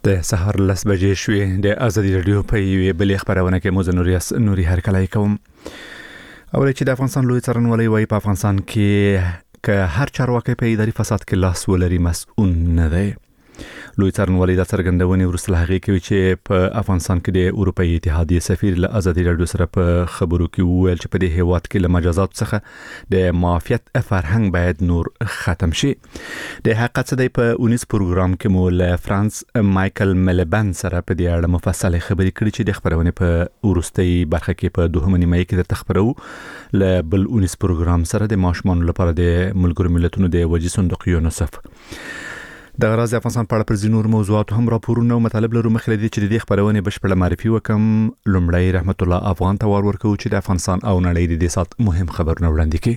د سهار 10 بجې شوې د ازادي رادیو په یوې بلې خبرونه کې موږ نوري هرکلی کوم. او چې د افغانستان لوی څارنوالۍ وايي په افغانستان کې که هر چارواکي په اداري فساد کې لاس ولري مسؤل نه دی. لوی څارنوالۍ د څرګندونې وروسته له هغې کوي چې په افغانستان کې د اروپایي اتحادیې سفیر له ازادي رادیو سره په خبرو کې وویل چې په دې هیواد کې له مجازات څخه د معافیت فرهنګ باید نور ختم شي. د حقیقت څه دی په 19 پروګرام کې مو له فرانس مایکل ملبن سره په دې اړه مفصل خبرې کړې چې د خبرونې په وروستۍ برخه کې په دوهمه نیمه کې د تخبرو له بل 19 پروګرام سره د ماشومان لپاره د ملګرو ملتونو د وجې صندوق یونیسف. د غراض افغانستان په اړه پر ځینو موضوعاتو هم راپورونه او مطالب لرو. مخکې دې چې د خبرونې بشپړه معرفي وکم، لومړی رحمت الله افغان ته ورکو چې د افغانستان او نړۍ د سات مهم خبرونه وړاندې کړي.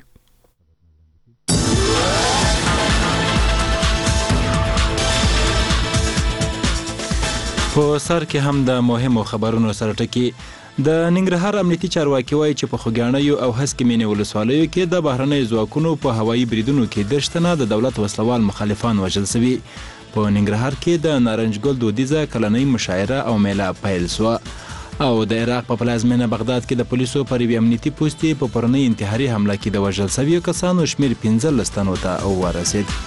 په سر کې هم د مهمو خبرونو سره ټکی د ننګرهار امنیتي چارواکي وایي چې په خوږیاڼیو او هسکې مینې ولسوالیو کې د بهرنیو ځواکونو په هوایي بریدونو کې 10 تنه د دولت وسلوال مخالفان وژل شوي. په ننګرهار کې د نارنج ګل دودیزه کلنۍ مشاعره او میله پیل شوه او د عراق په پلازمینه بغداد کې د پولیسو پر یوې امنیتي پوستې په پرونۍ انتحاري حمله کې د وژل شویو کسانو شمېر 15 تنو ته ورسید.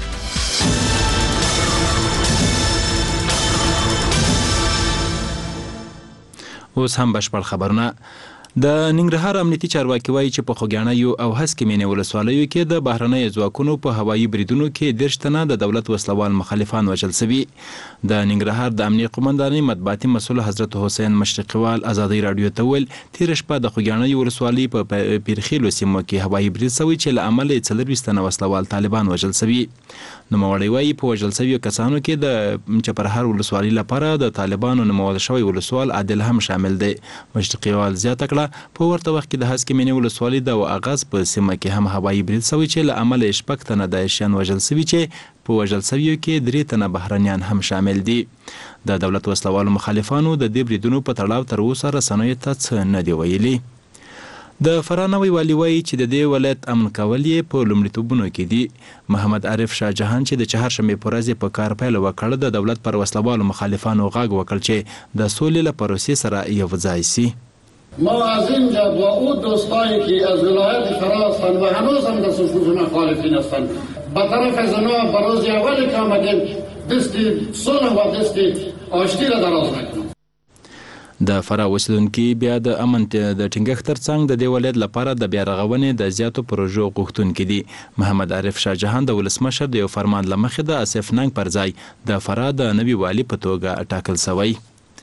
اوس هم بشپړ خبرونه. د ننګرهار امنیتي چارواکي وایي چې په خوږیاڼیو او هسکې مینې ولسوالیو کې د بهرنیو ځواکونو په هوایي بریدونو کې 10 تنه د دولت وسلوال مخالفان وژل شوي. د ننګرهار د امنیه قومندانۍ مطبوعاتي مسؤل حضرت حسین مشرقیوال ازادي رادیو ته ویل تیر شپه د خوږیاڼیو ولسوالۍ په پیرخیلو سیمو کې هوایي برید شوی چې له امله یې 24 تنه وسلوال طالبان وژل شوي. نوموړی وایي په وژل شویو کسانو کې د چپرهار ولسوالۍ لپاره د طالبانو نومول شوی ولسوال عادل هم شامل دی. مشرقیوال زیاته کړه په ورته وخت کې د هسکې مینې ولسوالۍ د اغاز په سیمه کې هم هوایي برید شوی چې له امله یې 6 تنه داعشیان وژل شوي چې په وژل شویو کې 3 تنه بهرنیان هم شامل دي. د دولت وسلوالو مخالفانو د دې بریدونو په تړاو تر اوسه رسنیو ته څه نه دی ویلي. د فراه نوی والي وایي چې د دې ولایت امن کول یې په لومړیتوبونو کې دي. محمد عارف شاه جهان چې د چهارشنبې په ورځ په کار پیل وکړ د دولت پر وسلوالو مخالفانو غږ وکړ چې د سولې له پروسې سره یوځای شي. ما از اینجا با او دوستانی که از ولایت فراه هستند و هنوز هم در صفوف مخالفین هستند به طرف از آنها برای اولی که آمدیم دست صلح و دست آشتی را دراز نکنیم. د فراه اوسیدونکي بیا د امن د ټینګښت ترڅنګ د دې ولایت لپاره د بیا رغونې د زیاتو پروژو غوښتونکي دي. محمد عارف شاه جهان د ولسمشر د یو فرمان له مخې د اسف ننګ پر ځای د فراه د نوي والي په توګه ټاکل شوی.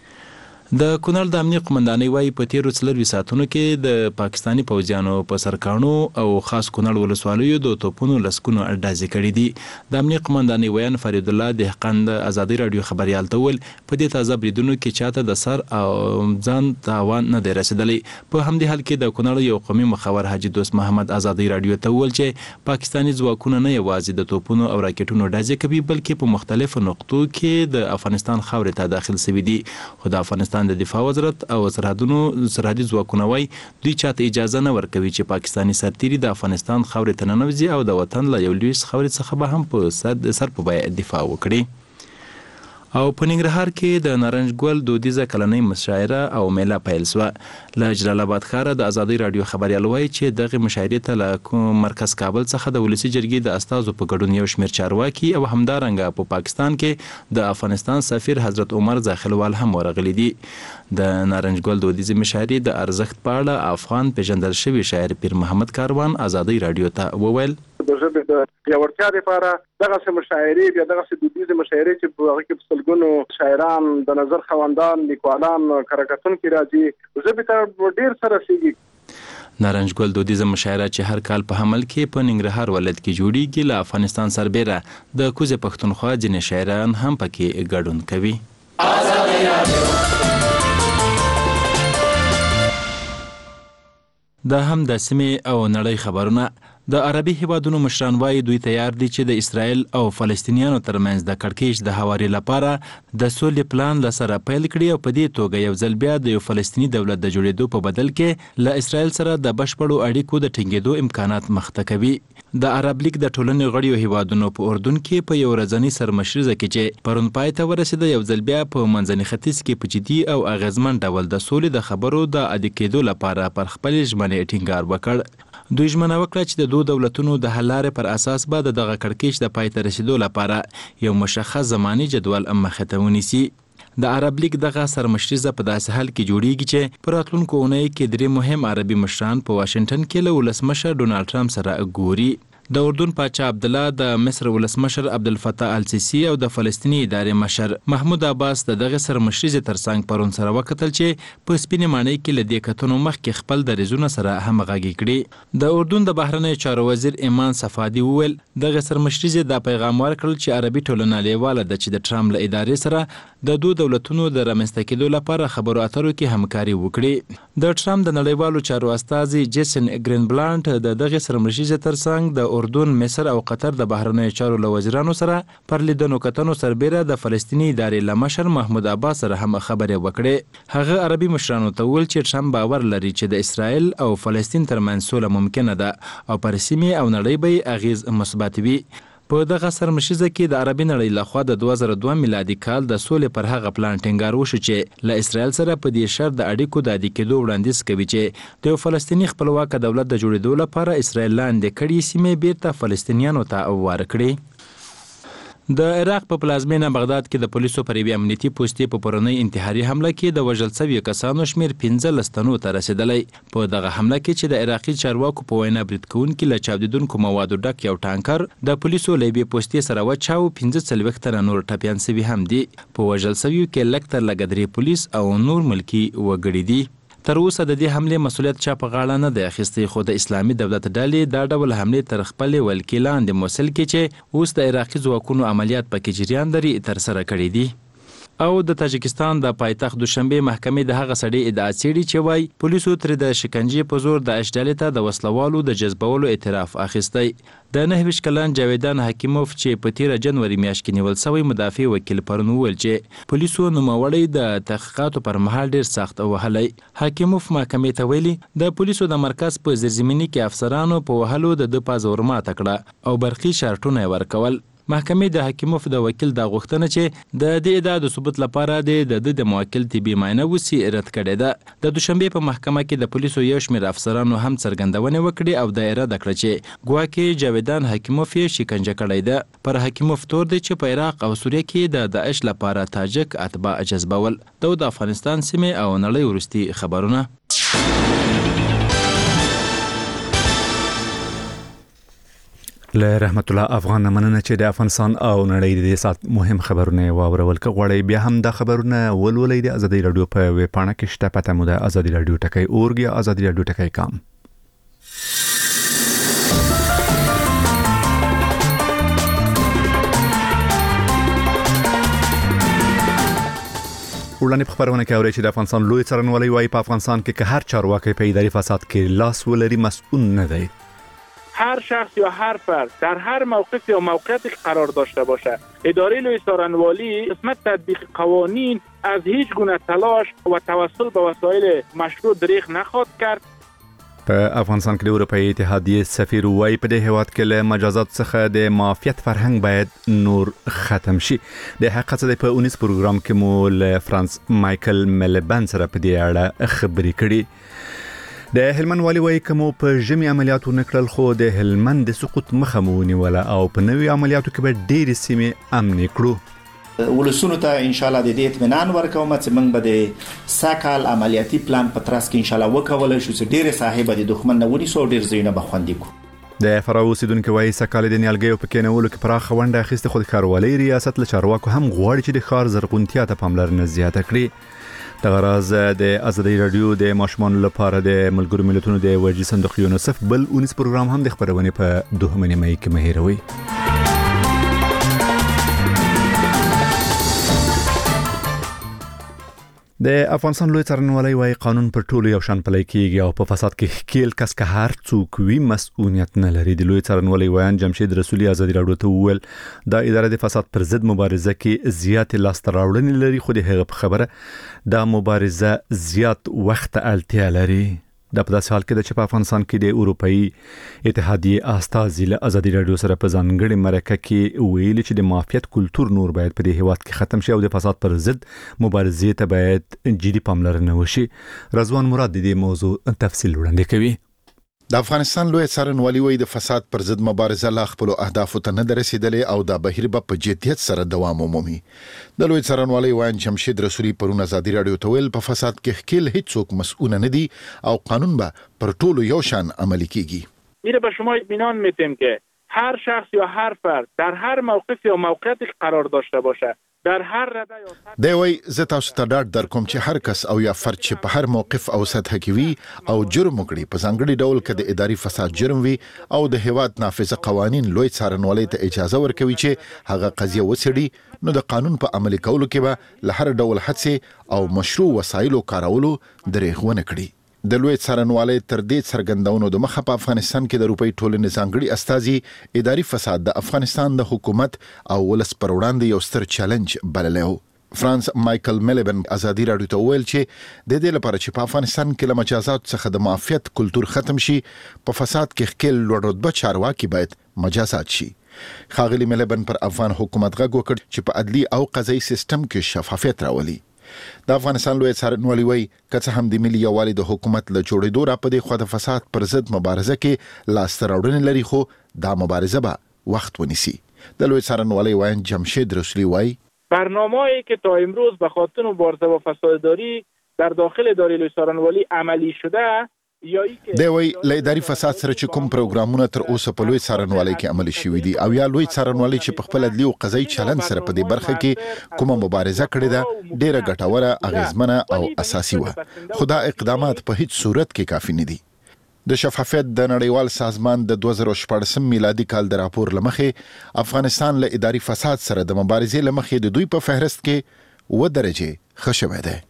د کونړ د امنیه قومندانۍ وایي په تیرو 4 ساعتونو کې د پاکستاني پوځیانو په سرکاڼو او خاص کونړ ولسوالیو د توپونو لسکونو ډزې کړي دي. د امنیه قومندانۍ ویان فرید الله دهقان د ازادي رادیو خبريال ته ویل په دې تازه بریدونو کې چاته د سر او ځان تاوان نه دی رسیدلی. په همدې حال کې د کونړ یو قومي مخور حاجی دوست محمد ازادي رادیو ته ویل چې پاکستاني ځواکونه نه یوازې د توپونو او راکټونو ډزې کوي بلکې په مختلفو نقطو کې د افغانستان خاورې ته داخل شوي دي. خو د افغانستان د دفاع وزارت او سرحدي ځواکونه وایي دوی چاته اجازه نه ورکوي چې پاکستاني سرتیري د افغانستان خاورې ته ننوځي او د وطن له یو لوی خاورې څخه به هم په سر په بیه دفاع وکړي. او په ننګرهار کې د نارنج ګل دودیزه کلنۍ مشاعره او میله پیل شوه. له جلال آباد ښاره د ازادي رادیو خبریال وایي چې دغه مشاعرې ته له مرکز کابل څخه د ولسي جرګې د استازو په ګډون یو شمېر چارواکي او همدارنګه په پاکستان کې د افغانستان سفیر حضرت عمر زاخلوال هم ورغلي دي. د نارنج ګل دودیزې مشاعرې د ارزښت په اړه افغان پیژندل شوی شاعر پیر محمد کاروان ازادي رادیو ته وویل د ژبې د پیاوړتیا لپاره دغه مشاعرې بیا دغه دودیزې مشاعرې چې په هغه کې سلګونو شاعران د نظر خواندان لیکوالان کارکتونکي راځي ژبې ته ډېر سره رسېږي. نارنج ګل دودیزه مشاعره چې هر کال په حمل کې په ننګرهار ولایت کې جوړیږي له افغانستان سربیره د کوزې پښتونخوا ځینې شاعران هم پکې ګډون کوي. دا هم د سیمې او نړۍ خبرونه. د عربي هیوادونو مشران وايي دوی تیار دي چې د اسرائیل او فلسطینیانو ترمنځ د کړکېچ د هواري لپاره د سولې پلان لسره پیل کړي او په دې توګه یو ځل بیا د یو فلسطیني دولت د جوړېدو په بدل کې له اسرائیل سره د بشپړو اړیکو د ټینګېدو امکانات مخته کوي. د عرب لیگ د ټولنې غړیو هیوادونو په اردن کې په یو ورځني سرمشریزه کې چې پرون پای ته ورسېده یو ځل بیا په منځني ختیځ کې په جدي او اغیزمن ډول د سولې د خبرو د عادي کېدو لپاره پر خپل ژمنې ټینګار وکړ. دوی ژمنه وکړه چې د دوه دولتونو د حل لارې پر اساس به د دغه کړکېچ د پای ته رسیدو لپاره یو مشخص زماني جدول مخې ته ونیسي. د عرب لیگ دغه سرمشریزه په داسې حال کې جوړیږي چې په راتلونکو اونۍ کې درې مهم عربي مشران په واشنگټن کې له ولسمشر ډونالډ ټرمپ سره ګوري. د اردن پاچا عبدالله، د مصر ولسمشر عبدالفتاح السیسی او د فلسطیني ادارې مشر محمود عباس د دغه سرمشریزې ترڅنګ پرون سره وکتل چې په سپینې ماڼۍ کې له دې کتنو مخکې خپل دریځونه سره همغږي کړي. د اردن د بهرنیو چارو وزیر ایمان صفادي وویل دغه سرمشریزې دا پیغام ورکړل چې عربي ټولنه لیواله ده چې د ټرمپ له ادارې سره د دوه دولتونو د رامنځته کېدو لپاره خبرو اترو کې همکاري وکړي. د ټرمپ د نړیوالو چارو استازي جیسن ګرینبلانټ د دغه سرمشریزې ترڅنګ د اردن، مصر او قطر د بهرنیو چارو له وزیرانو سره پر لیدنو کتنو سربیره د فلسطیني ادارې له مشر محمود عباس سره هم خبرې وکړې. هغه عربي مشرانو ته وویل چې ټرمپ باور لري چې د اسرائیل او فلسطین ترمنځ سوله ممکنه ده او پر سیمې او نړۍ به اغیز مثبت وي. په دغه سرمشریزه کې د عربي نړۍ لخوا د 2002 میلادي کال د سولې پر هغه پلان ټینګار وشو چې له اسرائیل سره په دې شرط د اړیکو د عادي کېدو وړاندیز کوي چې د یو فلسطیني خپلواک دولت د جوړېدو لپاره اسرائیل لاندې کړي سیمې بیرته فلسطینیانو ته ورکړي. د عراق په پلازمینه بغداد کې د پولیسو پر یوې امنیتي پوستې په پرونۍ انتحاري حمله کې د وژل شویو کسانو شمېر 15 تنو ته رسېدلی. په دغه حمله کې چې د عراقي چارواکو په وینا برید کوونکي له چاودېدونکو موادو ډک یو ټانکر د پولیسو له یوې پوستې سره وچاو، 15 تنه نور ټپیان سوي هم دي. په وژل شویو کې لږ تر لږه 3 پولیس او نور ملکي وګړي دي. تر اوسه د دې حملې مسؤلیت چا په غاړه نه دی اخیستی، خو د اسلامي دولت ډلې دا ډول حملې تر خپلې ولکې لاندې موصل کې چې اوس د عراقي ځواکونو عملیات پکې جریان لري ترسره کړي دي. او د تاجکستان د پایتخت دوشنبه محکمې د هغه سړي ادعا څېړي چې وایي پولیسو ترې د شکنجې په زور د اشډالې ته د وسلوالو د جذبولو اعتراف اخیستی. د 29 کلن جاویدان حکیموف چې په 13 جنوري میاشت کې نیول شوی مدافع وکیل پرون وویل چې پولیسو نوموړی د تحقیقاتو پر مهال ډیر سخت وهلی. حکیموف محکمې ته ویلي د پولیسو د مرکز په زیرزمیني کې افسرانو په وهلو د پازور ماته کړه او برقي شرطونه ورکول. محکمې د حکیموف د وکیل د غوښتنه چې د دې ادعا د ثبوت لپاره د موکل طبي معاینه وسی رد کړې ده. د دوشنبه په محکمه کې د پولیسو یو شمېر افسرانو هم څرګندونه وکړي او د اراده کړه چې ګواکې جاویدان حکیموف یې شکنجه کړی ده. پر حکیموف تور دی چې په عراق او سوریه کې د داعش لپاره تاجک اتباع جذبول. د افغانستان سیمه او نړۍ ورستي خبرونه. له رحمت الله افغان مننه چې د افغانستان او نړۍ د سات مهم خبرونه واورول کغړی بیا هم د خبرونه ولولې د ازادي رادیو په ویب پاڼه کې شته پته مو د ازادي رادیو ټکی اورګي ازادي رادیو ټکی کام. وړاندې په خبرونه کې اوري چې د افغانستان لوی څارنوالي وايي په افغانستان کې که هر چارواکي په اداري فساد کې لاس ولري مسؤل نه دی. هر شخص یا هر فرد در هر موقف یا موقعیتی قرار داشته باشه، اداره لوی څارنوالي قسمت تطبیق قوانین از هیچ گونه تلاش و توسل به وسایل مشروع دریغ نخواهد کرد. په افغانستان کې د اروپאי اتحادیې سفیر وايي په دې هیواد کې له مجازات څخه د مافیت فرهنګ باید نور ختم شي. د حقیقت د په 19 پروګرام کې مو له فرانس مایکل ملبن سره په دې اړه خبرې کړې. د هلمند والی وايي کوم په جمعي عملیاتو نکړل خو د هلمند د سقوط مخه مو نیوله او په نوي عملیاتو کې به ډېرې سیمې امن کړو. ولسونو ته ان شاء الله د دې اطمینان ورکوم چې موږ به د ساکال عملیاتي پلان په ترڅ کې ان شاء الله وکولای شو چې ډېر صاحب د دښمن نه ونیسو ډېر زینه بخوندې کو. د فراو اوسیدونکو وايي ساکال د نیالګیو په کېنولو کې پراخ ونډه اخیسته خو د ښاروالۍ ریاست له چارواکو هم غواړي چې د ښار زرغونتیا ته پاملرنه زیاته کړي. دغه راز د ازادي رادیو د ماشومانو لپاره د ملګرو ملتونو د وجې صندوق یونیسف بل 19 پروګرام هم د خبرونه په 2 مې کې مهیروي. د افغانستان لوی څارنوالۍ وايي قانون پر ټولو یو شان پلی کیږي او په فساد کې کېل کس که هر څوک وي مسؤلیت نه لري. د لوی څارنوالۍ ویان جمشید رسولي ازادي راډیو ته وویل دا اداره د فساد پر ضد مبارزه کې زیات لاسته راوړنې لري، خو د هغه په خبره دا مبارزه زیات وخت اړتیا لري. دا په داسې حال کې د افغانستان کې د اروپאי اتحادیه استازي له ازادي راډیو سره په ځانګړي مرکه کې ویلي چې د مافیات کلتور نور باید په دې هیواد کې ختم شي او د فساد پر ضد مبارزې ته باید جدي پاملرنه وشي. رضوان مراد د دې موضوع تفصیل وړاندې کوي. د افغانستان لوی څارنوالي وايي د فساد پر ضد مبارزه لا خپل اهدافو ته نه رسیدلې او د بهیر په جديت سره دوام ومومي. د لوی څارنوالي وایي جمشید رسولي پرون ازادي راډیو ته ویل په فساد کې خکل هیڅوک مسؤل نه دي او قانون به پر ټولو یو شان عملی کیږي. میره به شما اطمینان میتیم که هر شخص یا هر فرد در هر موقف یا موقعیتی قرار داشته باشه در هر رده یا سطح دی وای زه تاسو ته ډاډ درکوم چې هر کس او یا فرد چې په هر موقف او سطح کې وي او جرم وکړي په ځانګړي ډول کې د اداري فساد جرم وي او د هیواد نافذه قوانین لوی څارنوالۍ ته اجازه ورکوي چې هغه قضیه وڅېړي، نو د قانون په عملي کولو کې به له هر ډول هڅې او مشروع وسایلو کارولو درېغ ونه کړي. د لوی څارنوالۍ تر دې څرګندونو د مخه په افغانستان کې د اروپאי ټولنې ځانګړي استازي اداري فساد د افغانستان د حکومت او ولس پر وړاندې یو ستر چیلنج بللی و. فرانس مایکل میلبن ازادي راډیو ته ویل چې د دې لپاره چې په افغانستان کې له مجازات څخه د معافیت کلتور ختم شي، په فساد کې خپل لوړ رتبه چارواکي باید مجازات شي. ښاغلي میلبن پر افغان حکومت غږ وکړ چې په عدلي او قضایي سیستم کې شفافیت راولي. د افغانستان لوی څارنوالي وايي که څه هم د ملي یووالي د حکومت له جوړېدو را په دې خوا د فساد پر ضد مبارزه کې لاسته راوړنې لري، خو دا مبارزه به وخت ونیسي. د لوی څارنوالي وایي جمشید رسولي وايي برنامه‌ای که تا امروز به خاطر مبارزه با فسادداری در داخل اداره لوی څارنوالي عملی شده دی وای له اداري فساد سره چې کوم پروګرامونه تر اوسه په لوی څارنوالۍ کې عملي شوي دي او یا لوی څارنوالۍ چې په خپل عدلي او قضایي چلند سره په دې برخه کې کومه مبارزه کړې ده ډیره ګټوره، اغیزمنه او اساسي وه، خو دا اقدامات په هیڅ صورت کې کافي نه دي. د شفافیت د نړیوال سازمان د 2014 میلادي کال د راپور لمخې افغانستان له اداري فساد سره د مبارزې لمخې د دوی په فهرست کې 9 درجه ښه شوی دی.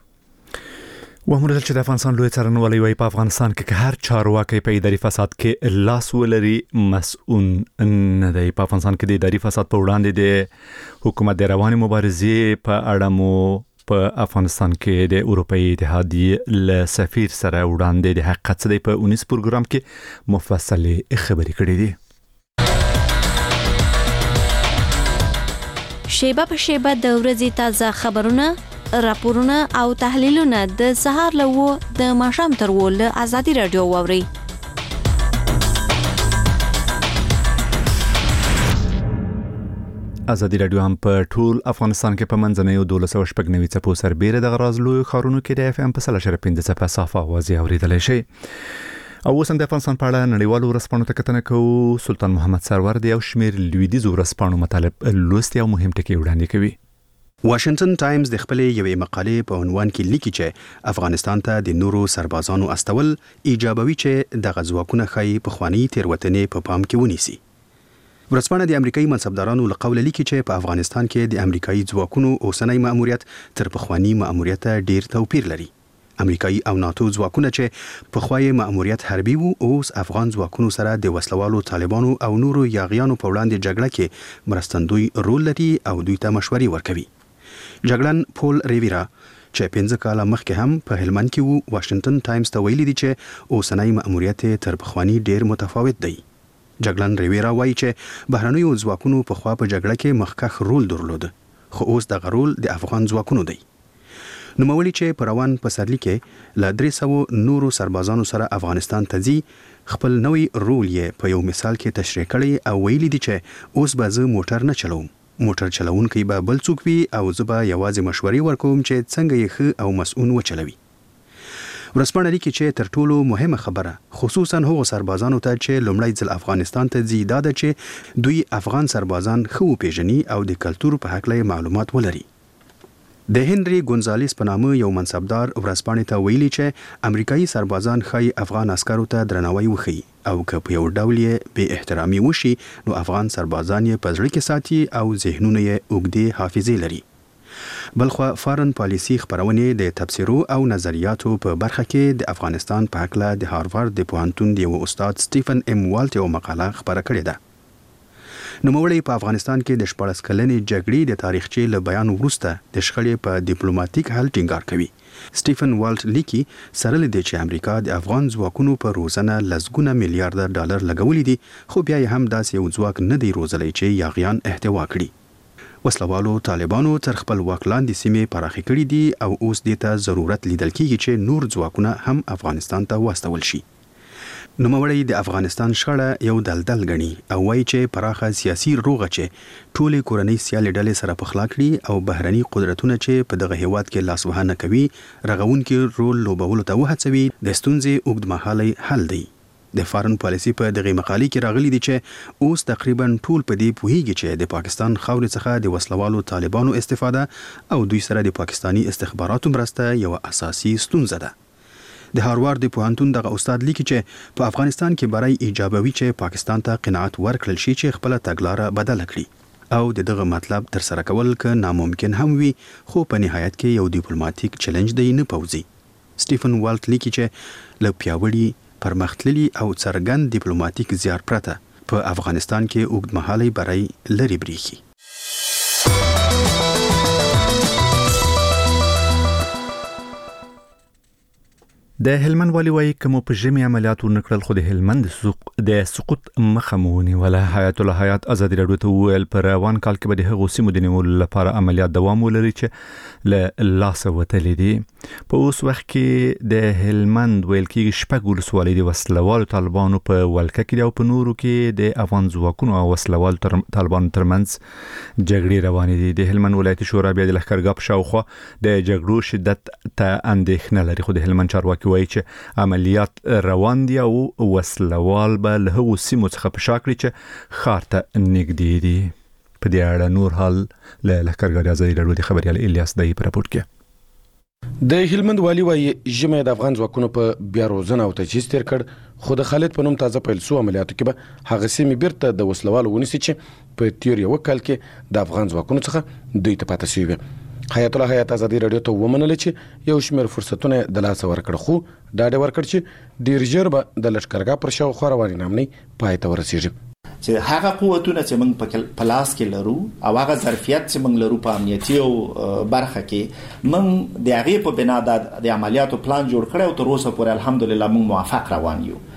وموندل چې د افغانستان لوی څارنوالۍ وايي په افغانستان کې هر چارواکي په اداري فساد کې لاس ولري مسؤل نه دی. په افغانستان کې د اداري فساد په وړاندې د حکومت د رواني مبارزې په اړه مو په افغانستان کې د اروپאי اتحادیه له سفیر سره وړاندې د حقیقت څخه په 19 پروګرام کې مفصلې خبرې کړې دي. شیبه په شیبه د ورځې تازه خبرونه، راپورونه او تحلیلونه د سهار له 9 د ماښام تر 10 له ازادي راډیو واوري. ازادي راډیو هم په ټول افغانستان کې په منځنیو 1290 څپو سربېره د غراز لوی خارونو کې د اف ام په 15 څپه صافه اوازې اوریدلای شي. او اوس هم د افغانستان په اړه نړیوالو ورځپاڼو ته کتنه کوو. سلطان محمد سرور د یو شمېر لویدیځو ورځپاڼو مطالب لوستي او مهم ټکي وړاندې کوي. واشنگټن ټایمز د خپلې یوې مقالې په عنوان کې لیکي چې افغانستان ته د نورو سربازانو استول ایجابوي چې د غزواکونه خای په خواني تیروتنې په پام کې ونیسي. ورځپاڼه د امریکایي منصبدارانو له قوله لیکي چې په افغانستان کې د امریکایي ځواکونو اوسنۍ مأموریت تر پخواني مأموریت ډیر توپیر لري. امریکایي او ناتو ځواکونه چې په خوای مأموریت حربي وو اوس افغان ځواکونو سره د وسلوالو طالبانو او نورو یاغیانو په وړاندې جګړه کې مرستندوی رول لري او دوی ته مشورې ورکوي. جګړن پول ریویرا چې 15 کاله مخکې هم په هلمند کې وو واشنگټن ټایمز ته ویلي دي چې اوسنۍ مأموریت تر پخوانی ډیر متفاوت دی. جګړن ریویرا وایي چې بهرنیو ځواکونو په خوا په جګړه کې مخکخ رول درلود، خو اوس دغه رول د افغان ځواکونو دی. نوموړي چې په روان پسرلي کې له 300 نورو سربازانو سره افغانستان ته ځي خپل نوې رول یې په یو مثال کې تشریح کړی او ویلي دي چې اوس به زه موټر نه چلوم، موټر چلونکی به بل څوک وي او زه به یوازې مشورې ورکوم چې څنګه یې ښه او مسؤل وچلوي. ورځپاڼه لیکي چې تر ټولو مهمه خبره خصوصا هغو سربازانو ته چې لومړی ځل افغانستان ته ځي دا ده چې دوی افغان سربازان ښه وپیژني او د کلتور په هکله معلومات ولري. د هنري ګونزاليس په نامه یو منصبدار ورځپاڼې ته ویلي چې امریکایي سربازان ښایي افغان عسکرو ته درناوی وښيي او که په یو ډول یې بې احترامي وشي نو افغان سربازان یې په زړه کې ساتي او ذهنونه یې اوږدې حافظې لري. بلخوا فارن پالیسی خبرونه د تبصرو او نظریاتو په برخه کې د افغانستان په اړه د هاروارد د پوهنتون د یو استاد سټیفن ام والټ یو مقاله خبره کړې ده. نوموړی په افغانستان کې د 14 کلنې جګړې د تاریخچې له بیان وروسته د شخړې په ډیپلوماټیک حل ټینګار کوي. سټیفن والټ لیکي سره لدی چې امریکا د افغان ځواکونو په روزنه لسګونه میلیارډ ډالر لګولې دي، خو بیا هم داسې یو ځواک نه دی روزلی چې یاغیان احتوا کړي. وسلوالو طالبانو تر خپل واک لاندې سیمې پراخې کړي دي او اوس دې ته ضرورت لیدل کېږي چې نور ځواکونه هم افغانستان ته واستول شي. نوموړی د افغانستان شخړه یو دلدل غني او وایي چې پراخه سیاسي روغه چې ټولې کورنۍ سیالي ډلې سره پخلا کړي او بهرني قدرتونه چې په دغه هیواد کې لاس وهنه کوي رغونکي رول لوبولو ته وهڅوي د ستونزې اوږدمهالي حل دی. د فارن پالیسی په دغه مقالې کې راغلي دي چې اوس تقریبا ټول په دې پوهیږي چې د پاکستان خاورې څخه د وسلوالو طالبانو استفاده او دوی سره د پاکستانی استخباراتو مرسته یو اساسي ستونزه ده. د هاروارد د پوهنتون دغه استاد لیکي چې په افغانستان کې برای ایجابوي چې پاکستان ته قناعت ورکړل شي چې خپل تګلاره بدل کړي او دغه مطلب تر سره کول که ناممکن هم وي، خو په نهایت کې یو ډیپلوماټیک چیلنج دی نه پوزي. سټیفن والټ لیکي چې له پیاوړي پرمختللي او څرګند ډیپلوماټیک زیار پرته په افغانستان کې اوږدمهالي برای لري بریښي. د هلمند والی وایي کوم په ژمي عملیات ونکړل خو د هلمند د سقوط مخه مو ونیوله. حیات الله حیات ازادي راډیو ته وویل پر روان کال کې به د هغو سیمو د نیولو لپاره عملیات دوام ولري چې له لاسه وتلي دي. په اوس وخت کې د هلمند ویل کېږي شپږ ولسوالۍ د وسلوالو طالبانو په ولکه کې او په نورو کې د افغان ځواکونو او وسلوالو طالبانو ترمنځ جګړې روانې دي. د هلمند ولایتي شورا بیا د لښکرګاه په شاوخوا د جګړو شدت ته اندېښنه لري، خو د هلمند چارواکي وایي چې عملیات روان دي او وسلوال به له هغو سیمو څخه په شا کړي چې ښار ته نږدې دي. په دې اړه نور حال له لښکرګاه ازادي راډیو د خبريال الیاس دای په راپورټ کې. د هلمند والی وایي ژمه د افغان ځواکونو په بیا روزنه او تجهیز تیر کړ، خو د خالد په نوم تازه پیل سو عملیاتو کې به هغه سیمې بیرته د وسلوالو ونیسي چې په تیر یو کال کې د افغان ځواکونو څخه دوی ته پاتې شوي. حیات الله حیات ازادي راډیو ته ومنل چې یو شمېر فرصتونه د لاسه ورکړ، خو دا ډېر ورکړ چې ډېر ژر به د لښکرګاه پر شاوخوا روانې نامنۍ پای ته ورسیږي. چې هغه قوتونه چې موږ په لاس کې لرو او هغه ظرفیت چې موږ لرو په امنیتي او برخه کې موږ د هغې په بنا د عملیاتو پلان جوړ کړی او تر اوسه پورې الحمدلله موږ موفق روان یو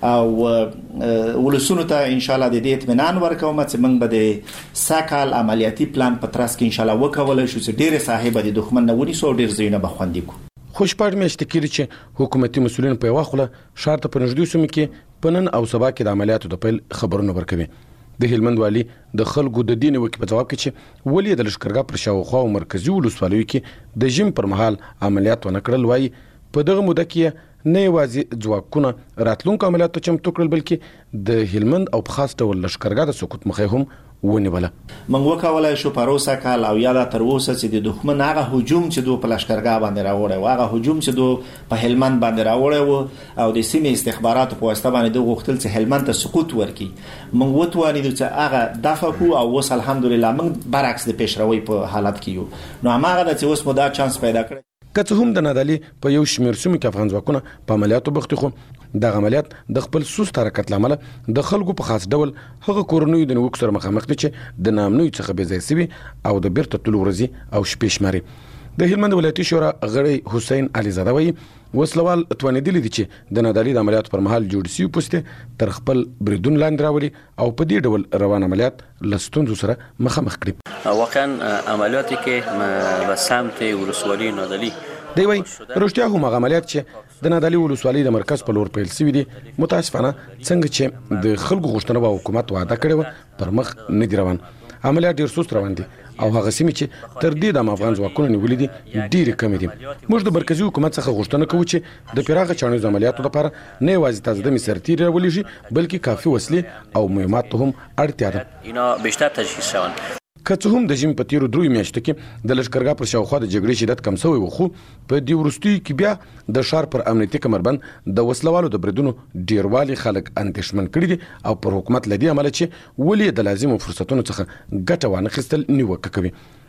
او ولسونو ته ان شاء الله د دې اطمینان ورکوم چې موږ به د ساکال عملیاتي پلان په ترڅ کې ان شاء الله وکولای شو چې ډېر صاحب د دښمن نه ونیسو او ډېر ځایونه به خوندي کو. خوشپړ مې شتکیږي چې حکومتي مسولین په واخله شرط په نږدې سیمو کې پنن او سبا کې د عملیاتو د پیل خبرونه ورکوي. د هلمند والی د خلکو د دین وکي په جواب کې چې ولې د لښکرګاه پر شاوخوا او مرکزی ولسوالیو کې د جیم پر مهال عملیات ونکړل، وایي په دغه موده کې نه یوازې ځواکونه راتلونکو عملیاتو چمتو کړل بلکې د هلمند او په خاص ډول لښکرګاه د سقوط مخه هم ونیوله. موږ وکولای شو پروسه کال او یا تر اوسه چې د دښمن هغه هجوم چې دوی په لښکرګاه باندې راوړی و، هغه هجوم چې دوی په هلمند باندې راوړی و او د سیمې استخباراتو په واسطه باندې دوی غوښتل چې هلمند ته سقوط ورکړي، موږ وتوانیدو چې هغه دفع کړو او اوس الحمدلله موږ برعکس د پیشروي په حالت کې یو. نو هغه د چې اوس مو دا چانس پیدا کړ. که څه هم د نادالي په یو شمېر سیمو کې افغان ځواکونه په عملیاتو بوختي، خو دغه عملیات د خپل سست حرکت له امله د خلکو په خاص ډول هغه کورنیو د نیوکو سره مخامخ دي چې د نامنوي څخه بې ځای سوي او د بیرته تلو ورځې او شپې شماري. د هلمند ولایتي شورا غړی حسین علي زاده وایي وسلوال توانېدلی دي چې د نادالي د عملیاتو پر مهال جوړ سوي پوستې تر خپل بریدون لاندې راولي او په دې ډول روان عملیات له ستونزو سره مخامخ کړي. واقعا عملیاتی که به سمت ولسوالی نادالي دی وایي رښتیا هم هغه عملیات چې د نادالي ولسوالۍ د مرکز په لور پیل شوي دي متاسفانه څنګه چې د خلکو غوښتنه به حکومت وعده کړې وه پر مخ نه دي روان. عملیات ډېر سست روان دي او هغه سیمې چې تر دې د افغان ځواکونو نیولې دي ډېرې کمې دي. موږ د مرکزي حکومت څخه غوښتنه کوو چې د پراخه چاڼیزو عملیاتو لپاره نه یوازې تازه دمې سرتیري راولېږي بلکې کافي وسلې او مهمات ته هم اړتیا ده. اینا بیشتر تجهیز شوند. که څه هم د ژمي په تیرو 3 میاشتو کې د لښکرګاه پر شاوخوا د جګړې شدت کم شوی و، خو په دې وروستیو کې بیا د ښار پر امنیتي کمربند د وسلوالو د بریدونو ډیروالي خلک اندېښمن کړي دي او پر حکومت له دې امله چې ولې د لازمو فرصتونو څخه ګټه وانخیستل نیوکه کوي.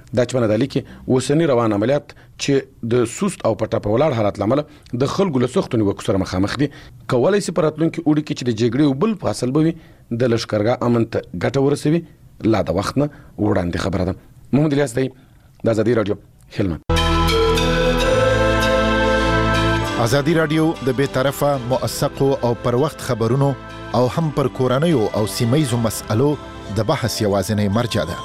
دا چې باندې لیکي اوسنی روان عملیات چې د سوست او پټه په ولاړ حالت لامل د خلکو له سختو نیوکو سره مخامخ دي کولای شي پراتلونکو وړي کې چې د جګړې او بل فاصل بوي د لشکرګاه امن ته ګټه ورسوي لا د وخت نه وړاندې خبره ده. محمد الیاس دی د آزادي رادیو هلمند. آزادي رادیو د بې طرفه موثقو او پر وخت خبرونو او هم پر کورنیو او سیمه‌یزو مسألو د بحث یوازینی مرجع ده.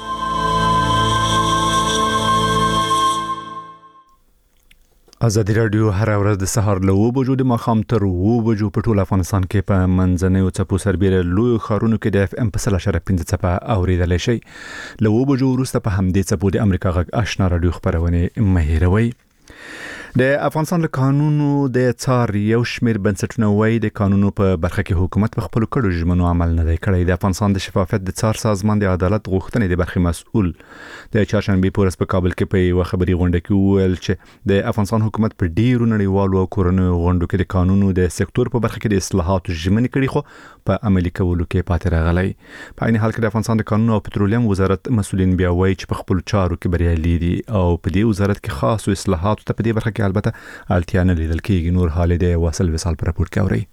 آزادي رادیو هر ورځ د سهار له 9 بجو د ماښام تر 9 بجو په ټول افغانستان کې په منځنیو څپو سربېره لوی ښارونو کې د FM په 0.5 څپه اوریدلی شي. له 9 بجو وروسته په همدې څپو د امریکا غږ آشنا رادیو خبرونه مه هېروئ. د افغانستان له قانونو د څار یو شمېر بنسټونه وایي د قانونو په برخه کې حکومت په خپلو کړو ژمنو عمل نه دی کړی. د افغانستان د شفافیت د څار سازمان د عدالت غوښتنې د برخې مسؤل د چهارشنبې په ورځ په کابل کې په یوه خبري غونډه کې وویل چې د افغانستان حکومت په ډیرو نړیوالو او کورنیو غونډو کې د قانونو د سکتور په برخه کې د اصلاحاتو ژمنې کړې خو په عملي کولو کې پاتې راغلی. په عین حال کې د افغانستان د قانونو او پټرولیم وزارت مسؤلین بیا وایي چې په خپلو چارو کې بریالي دي او په دې وزارت کې خاصو اصلاحاتو ته په دې برخه کې البته اړتیا نه لیدل کېږي. نور حال د واصل وصال پر راپور کې اوري.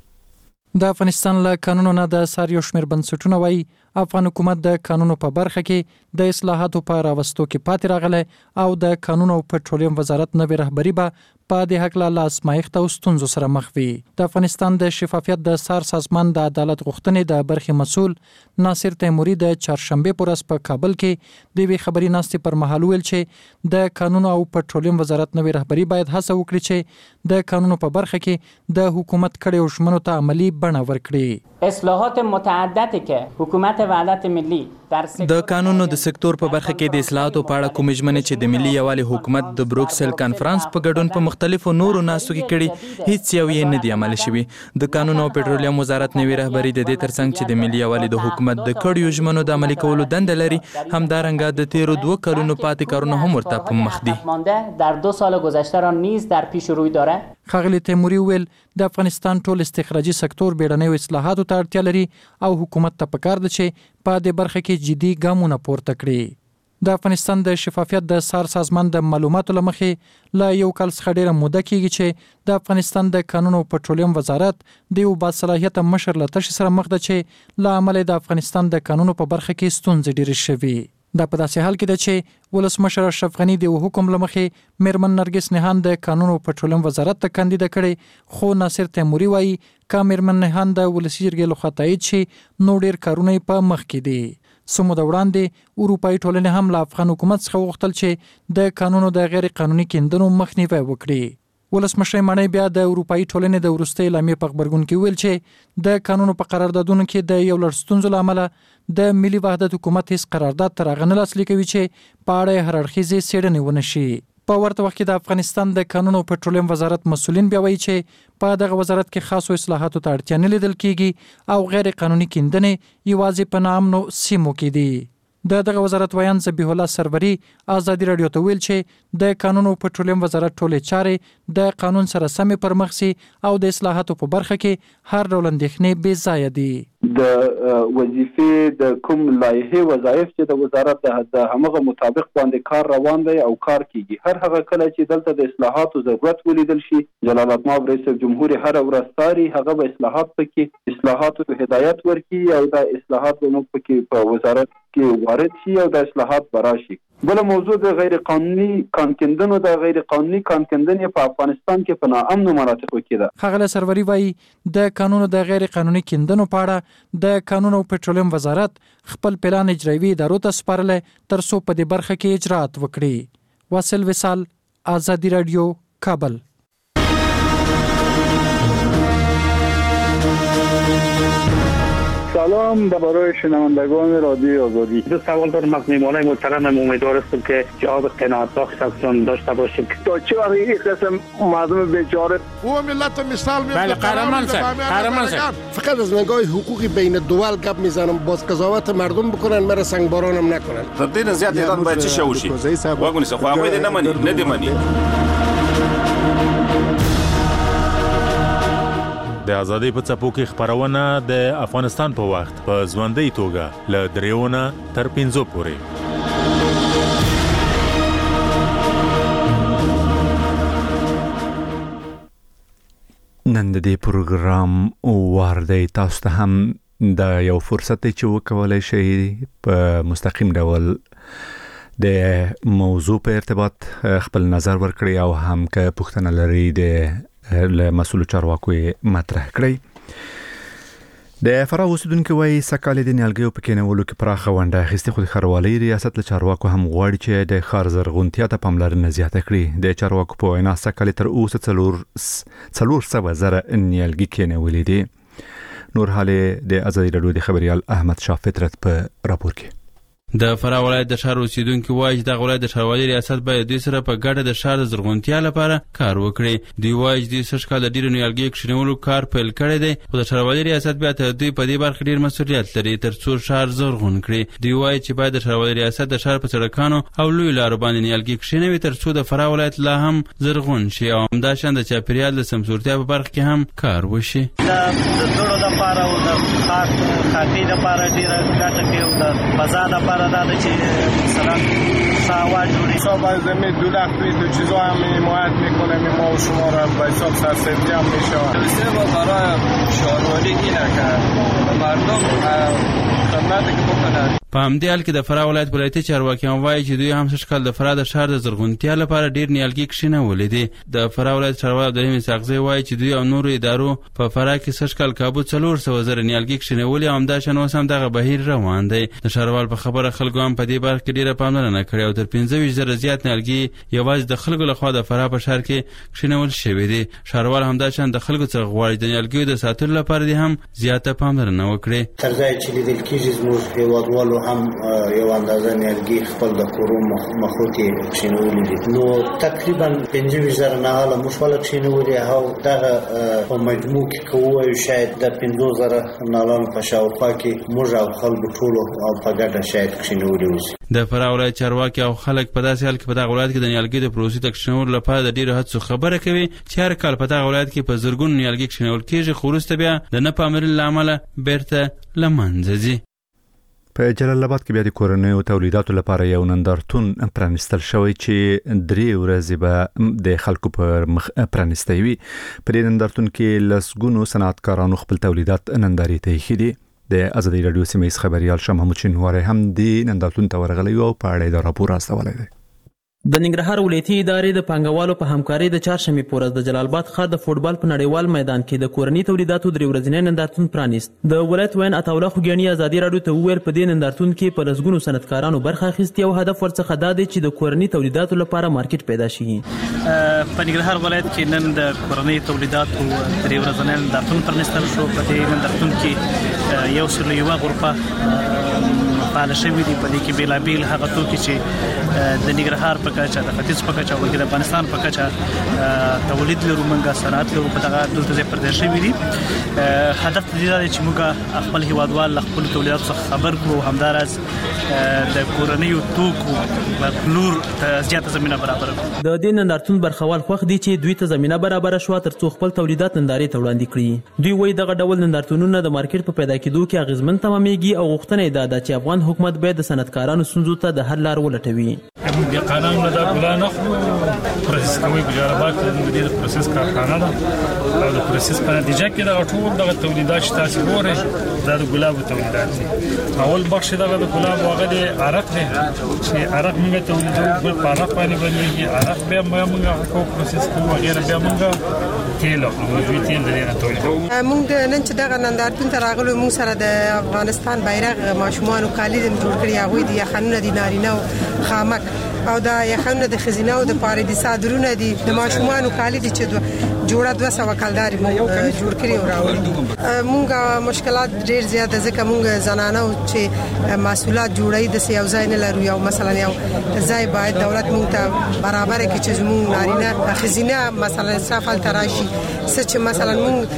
د افغانستان له قانونو نه د سار یو شمېر بنسټونه وایي افغان حکومت د قانونو په برخه کې د اصلاحاتو په راوستو کې پاتې راغلی او د قانونو او پټرولیم وزارت نوې رهبري به په دې هکله له ازمایښت او ستونزو سره مخ وي. د افغانستان د شفافیت د سار سازمان د عدالت غوښتنې د برخې مسؤل ناصر تیموري د چهارشنبې په ورځ په کابل کې د یوې خبري ناستې پر مهال ویل چې د قانونو او پټرولیم وزارت نوې رهبري باید هڅه وکړي چې د قانونو په برخه کې د حکومت کړو ژمنو ته عملی بڼه ورکړي. اصلاحات متعددی که حکومت وحدت ملی د قانونو د سکتور په برخه کې د اصلاحاتو په اړه کوم ژمنې چې د ملي یوالي حکومت د بروکسل کانفرنس په ګډون په مختلفو نورو ناستو کې کړي هیڅ یو یې نه دی عملي شوی. د قانونو او پټرولیم وزارت نوې رهبري د دې ترڅنګ چې د ملي یوالي د حکومت د کړیو ژمنو د عملي کولو دنده لري همدارنګه د تیرو 2 کلونو پاتې کارونه هم ورته په مخ دي. در 2 سال گذشته را نیز در پیش روی داره. خغلی تیموري ویل د افغانستان ټول استخراجي سکتور بیړنیو اصلاحاتو ته اړتیا لري او حکومت ته پکار ده چې په دې برخه کې جدي ګامونه پورته کړي. د افغانستان د شفافیت د سار سازمان د معلوماتو لمخې لا یو کال څخه ډیره موده کېږي چې د افغانستان د قانونو او پټرولیم وزارت د یو باصلاحیت مشر له تشې سره مخ ده چې له امله د افغانستان د قانونو په برخه کې ستونزې ډېرې شوي. دا په داسې حال کې ده چې ولسمشر اشرف غني د حکم لمخې میرمن نرګس نهان د قانونو او پټرولیم وزارت ته کاندیده کړي خو ناصر تیموري وایي که میرمن نهان د ولسي جرګې لخوا تایید شي نو ډېر کارونه په مخ کې دي. سمو د وړاندې اروپایي ټولنې هم له افغان حکومت څخه وغوښتل چې د قانونو د غیر قانوني کیندنو مخنیوی وکړي. ولسمشر مانی بیا د اروپایي ټولنې د وروستۍ اعلامیې په خبرګون کې ویل چې د قانونو په قراردادونو کې د یو لړ ستونزو له امله د ملي وحدت حکومت هیڅ قرارداد تر هغه نه لاسلیک کوي چې په اړه هر اړخیزې څېړنې ونه شي. په ورته وخت کې د افغانستان د قانونو او پټرولیم وزارت مسؤلین بیا وایي چې په دغه وزارت کې خاصو اصلاحاتو ته اړتیا نه لیدل کېږي او غیر قانوني کیندنې یوازې په ناامنو سیمو کې دي. دغه وزارت ویان ذبیح الله سروری آزادي رادیو ته ویل چې د قانونو او پټرولیم وزارت ټولې چارې د قانون سره سمې پرمخ سي او د اصلاحاتو په برخه کې هر ډول اندېښنې بې ځایه دي. د وظیفې د کوم لایحې وظایف چې د وزارت د همغه مطابق باندې کار روان دی او کار کیږي. هر هغه کله چې دلته د اصلاحاتو ضرورت ولیدل شي جلال الله رئیس جمهور هر ورځ ساري هغه به اصلاحات پکې اصلاحاتو هدایت ورکړي او د اصلاحات موږ پکې په وزارت کې وارد شي او د اصلاحات براشي. بل موضوع د غیر قانوني کانکندنو د غیر قانوني کانکندنې په افغانستان کې په ناامنو مناطقو کې ده. خغله سروری وایي د قانونو د غیر قانوني کیندنو په اړه د قانونو او پټرولیم وزارت خپل پلان اجرایوي ادارو ته سپارلی تر څو په دې برخه کې اجرات وکړي. واصل وصال آزادي رادیو کابل. سلام برای شنوندگان رادیو آزادی. دو سوال دارم از میهمانان محترمم. امیدوار هستم که جواب قناعت بخشتون داشته باشیم. تا چه وقت این قسم مردم بیچاره او ملت مثال میاد. بله قهرمان شد. فقط از نگاه حقوقی بین دول گپ میزنم باز قضاوت مردم بکنن مرا سنگبارانم نکنن. تدین زیاد ایران باید چه شوشی. واگونی سه خواهی نمانی ندیمانی. د ازادۍ په څپو کې خبرونه د افغانستان په وخت په ژوندۍ توګه له 3 تر 5 پورې. نن د دې پروګرام وار دی تاسو ته هم د یو فرصت دی چې وکولای شئ په مستقیم ډول د موضوع په ارتباط خپل نظر ورکړئ او هم که پوښتنه لرئ د مسؤل چارواکو مطرح کړئ. د فراه اوسیدونکو وايي سکهال د نیالګیو په کینولو کې پراخه ونډه اخیستې، خو د ښاروالۍ ریاست له چارواکو هم غواړي چې د ښار زرغونتیا ته پاملرنه زیاته کړي. د چارواکو په وینا سکهال تر اوسه 400,000 نیالګي کینولې دي. نور حال د آزادي راډیو د خبريال احمد شاه فطرت په راپور کې. د فراه ولایت د ښار اوسیدونکو وایي چې د ولایت د ښاروالۍ ریاست باید دوی سره په ګډه د ښار د زرغونتیا لپاره کار وکړي. دوی وایي چې دوی سږ کال د ډیرو نیالګیو کښینولو کار پیل کړی دی، خو د ښاروالۍ ریاست بیا تر دوی په دې برخه ډیر مسؤلیت لري تر څو ښار زرغون کړي. دوی وایي چې باید د ښاروالۍ ریاست د ښار په سړکانو او لوی لارو باندې نیالګي کښینوي تر څو د فراه ولایت لا هم زرغون شي او همداشان د چاپیریال د سمسورتیا په برخه کې هم کار وشي. د دوړو لپاره او د خاکۍ لپاره ډیره ګټه کوي او د فضا لپاره دا چې مثلا ساوا جوری حساب از زمین 2 لخت تو چیزا هم حمایت میکنه، ما و شما را به حساب سرسبزی هم میشه. سیما برای شهروانی اینه که مردم خدمت که بکنن. په همدې حال کې د فراه ولایت ولایتي چارواکیان وایي چې دوی هم سږ کال د فراه د ښار د زرغونتیا لپاره ډیر نیالګي کښینولې دي. د فراه ولایت چارواکی عبدالرحیم اسحاقزی وایي چې دوی او نورو ادارو په فراه کې سږ کال کابو 400,000 نیالګي کښینولې او همداشان اوس هم دغه بهیر روان دی. د ښاروال په خبره خلکو هم په دې برخه کې ډیره پاملرنه کړې او تر 25,000 زیات نیالګي یوازې د خلکو لخوا د فراه په ښار کې کښینول شوي دي. ښاروال همداشان د خلکو څخه غواړي د نیالګیو د ساتلو لپاره دې هم زیاته پاملرنه وکړي. تر ځای چې لیدل کېږي زموږ هېوادوالو هم یو اندازه نیالګي خپل د کورو مخو کې کښینولي دي. نو تقریبا 25,000 نهاله موږ خپله کښینولي او دغه په مجموع کې که ووایو شاید د 50,000 نالانو په شاوخوا کې موږ او خلکو ټولو او په ګډه شاید کښینولي اوسي. د فراه ولایت چارواکي او خلک په داسې حال کې په دغه ولایت کې د نیالګي د پروسې د کښینولو لپاره د ډیرو هڅو خبره کوي چې هر کال په دغه ولایت کې په زرګونو نیالګي کښینول کېږي، خو وروسته بیا د نه پاملرنې له امله بیرته له منځه ځي. په جلال آباد کې بیا د کورنیو تولیداتو لپاره یو نندارتون پرانیستل شوی چې 3 ورځې به د خلکو پر مخ پرانیستی وي. په دې نندارتون کې لسګونو صنعتکارانو خپل تولیدات نندارې ته ایښي دي. د آزادي راډیو سیمه ییز خبريال شاه محمود شینواری هم د نندارتون ته ورغلی او په اړه د راپور استولی دی. د ننګرهار ولایتي ادارې د پانګوالو په همکارۍ د چهارشنبې په ورځ د جلال آباد ښار د فوټبال په نړیوال میدان کې د کورني تولیداتو 3 ورځنی نندارتون پرانیست. د ولایت وین عطاالله خوږیاڼي آزادي راډیو ته وویل په دې نندارتون کې په لسګونو صنعتکارانو برخه اخیستې او هدف ورڅخه دا دی چې د کورني تولیداتو لپاره مارکیټ پیدا شي. په ننګرهار ولایت کې نن د کورني تولیداتو 3 ورځنی نندارتون پرانیستل شو. په دې نندارتون کې یو سل یوه غرفه فعال شوي دي. په دې کې بیلابیل هغه توکي چې د ننګرهار په کچه د ختیځ په کچه او د افغانستان په کچه تولید لرو، موږ صنعت لرو، په دغه دلته ځای پردې شوي دي. هدف دې دا دی چې موږ خپل هیوادوال له خپلو تولیداتو څخه خبر کړو او همداراز د کورنیو توکو پلور ته زیاته زمینه برابره کړو. د دې نندارتون برخوال خوښ دي چې دوی ته زمینه برابره شوه تر څو خپل تولیدات نندارې ته وړاندې کړي. دوی وایي دغه ډول نندارتونونه د مارکیټ په پیدا کېدو کې اغېزمن تمامېږي او غوښتنه یې دا ده چې افغان حکومت باید د صنعتکارانو ستونزو ته د حل لار ولټوي. د قانون نه د ګلان اخلو پروسس کوي په جلال آباد کې د پروسس کارخانه ده او د پروسس په نتیجه کې د ټول دغه تولیدات چې تاسو ګورئ دا د ګلابو تولیدات دي. اول بخش دغه د ګلابو هغه د عرق دی چې عرق موږ تولیدوو، بل په عرق باندې بندېږي، عرق بیا موږ کو پروسس کوو وغیره، بیا موږ تیل اخلو، دوی تیل د دې نه تولیدوو. موږ نن چې دغه نندارتون ته راغلو موږ سره د افغانستان بیرغ ماشومانو کالي د جوړ کړي، هغوی د یخنونه دي نارینه او خامک او د یخنونه د ښځینه او د پاره دي صادرونه دي د ماشومانو کالي دي چې جوړه 200 کلداري جوړ کړي او راوړي. موږ مشکلات ډېر زیات ځکه موږ زنانه چې محصولات جوړوي د یو ځای نه لرو، یو مثلا یو ځای باید دولت موږ ته برابر کړي چې موږ نارینه ښځینه مثلا صفل تراشي چې مثلا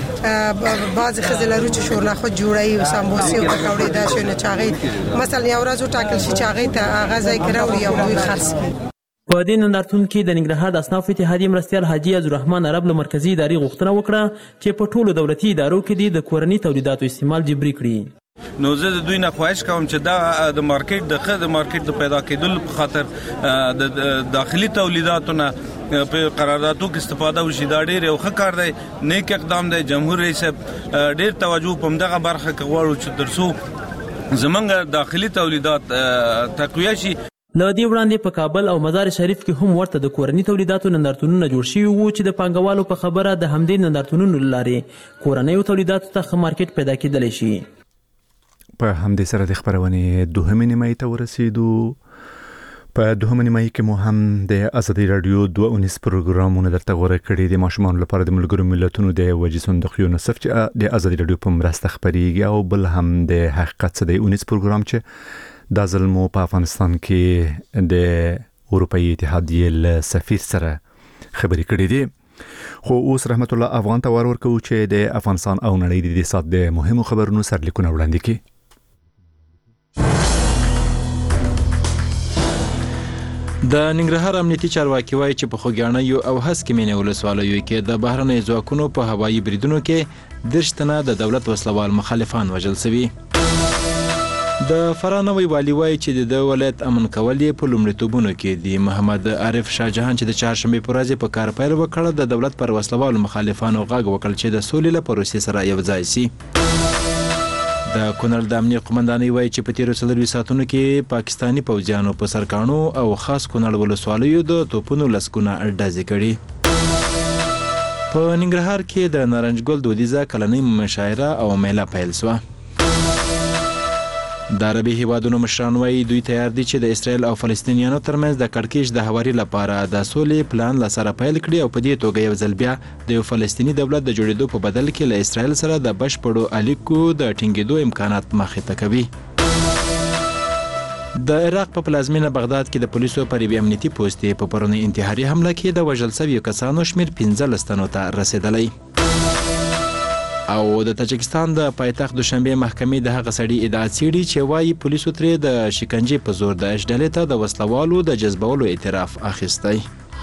موږ بعض ښځې لرو چې شورناخو جوړوي او سمبوسي او پکوړې دا شنه چاغي مثلا یو ورځ ټاکل شي چاغي ته هغه ځای کې راوړي او دوی خرڅ کړي. په دې نندارتون کې د ننګرهار د اصنافو اتحادیې مرستیال حاجي عبدالرحمن عرب له مرکزي ادارې غوښتنه وکړه چې په ټولو دولتي ادارو کې د کورني تولیداتو استعمال جبري کړي. نو زه د دوی نه خواهش کوم چې دا د مارکیټ د پیدا کېدل په خاطر د داخلي تولیداتونه په قراردادو کې استفاده وشي. دا ډېر یو ښه کار دی، نیک اقدام دی. جمهور رئیس ډېر توجه په همدغه برخه کې غواړو چې ترڅو زمونږ داخلي تولیدات تقویه شي. له دې وړاندې په کابل او مزار شریف کې هم ورته د کورني تولیداتو نندارتونونه جوړ شوي وو چې د پانګوالو په خبره د همدې نندارتونونو له لارې کورنیو تولیداتو ته ښه مارکیټ پیدا کېدلی شي. په همدې سره د خپرونې دوهمې نیمایي ته ورسېدو. په دوهمه نیمایي کې مو هم د ازادي راډیو 2 پروګرامونه درته غوره کړي د ماشومانو لپاره د ملګرو ملتونو د وجې صندوق یونیسف چې د ازادي راډیو په مرسته خپرېږي، او بل هم د حقیقت څه د 19 پروګرام چې دا ځل مو په افغانستان کې د اروپایي اتحادیې له سفیر سره خبرې کړې دي. خو اوس رحمت الله افغان ته ورکوو چې د افغانستان او نړۍ د دې سات د مهمو خبرونو سرلیکونه وړاندې کړي. د ننګرهار امنیتي چارواکي وایي چې په خوږیاڼیو او هسکې مینې ولسوالیو کې د بهرنیو ځواکونو په هوایي بریدونو کې 10 تنه د دولت وسلوال مخالفان وژل شوي. د فراه نوی والي وایي چې د ولایت امن کول یې په لومړیتوبونو کې دي. محمد عارف شاه جهان چې د چهارشنبې په ورځ په کار پیل وکړ، د دولت پر وسلوالو مخالفانو غږ وکړ چې د سولې له پروسې سره یو ځای شي. د کونړ د امنیت قومندانۍ وایي چې په تیرو 40 ساعتونو کې پاکستاني پوځیانو په سرکاڼو او خاص کونړ ولسوالیو د توپونو لسګونه ډزې کړي. په ننګرهار کې د نارنج ګل دودیزه کلنۍ مشاعره او میله پیل شوه. د عربي هیوادونو مشران وایي دوی تیار دي چې د اسرائیل او فلسطینیانو ترمنځ د کړکېچ د هواري لپاره د سولې پلان له سره پیل کړي او په دې توګه یو ځل بیا د یو فلسطیني دولت د جوړېدو په بدل کې له اسرائیل سره د بشپړو اړیکو د ټینګېدو امکانات مخې ته کوي. د عراق په پلازمینه بغداد کې د پولیسو پر یوې امنیتي پوستې په پرونی انتحاري حمله کې د وژل شویو کسانو شمېر 15 تنو ته رسېدلی. او د تاجکستان د پایتخت دوشنبه محکمې د هغه سړي ادعا څېړي چې وایي پولیسو ترې د شکنجې په زور د ډلې ته د وسلوالو د جذبولو اعتراف اخیستی.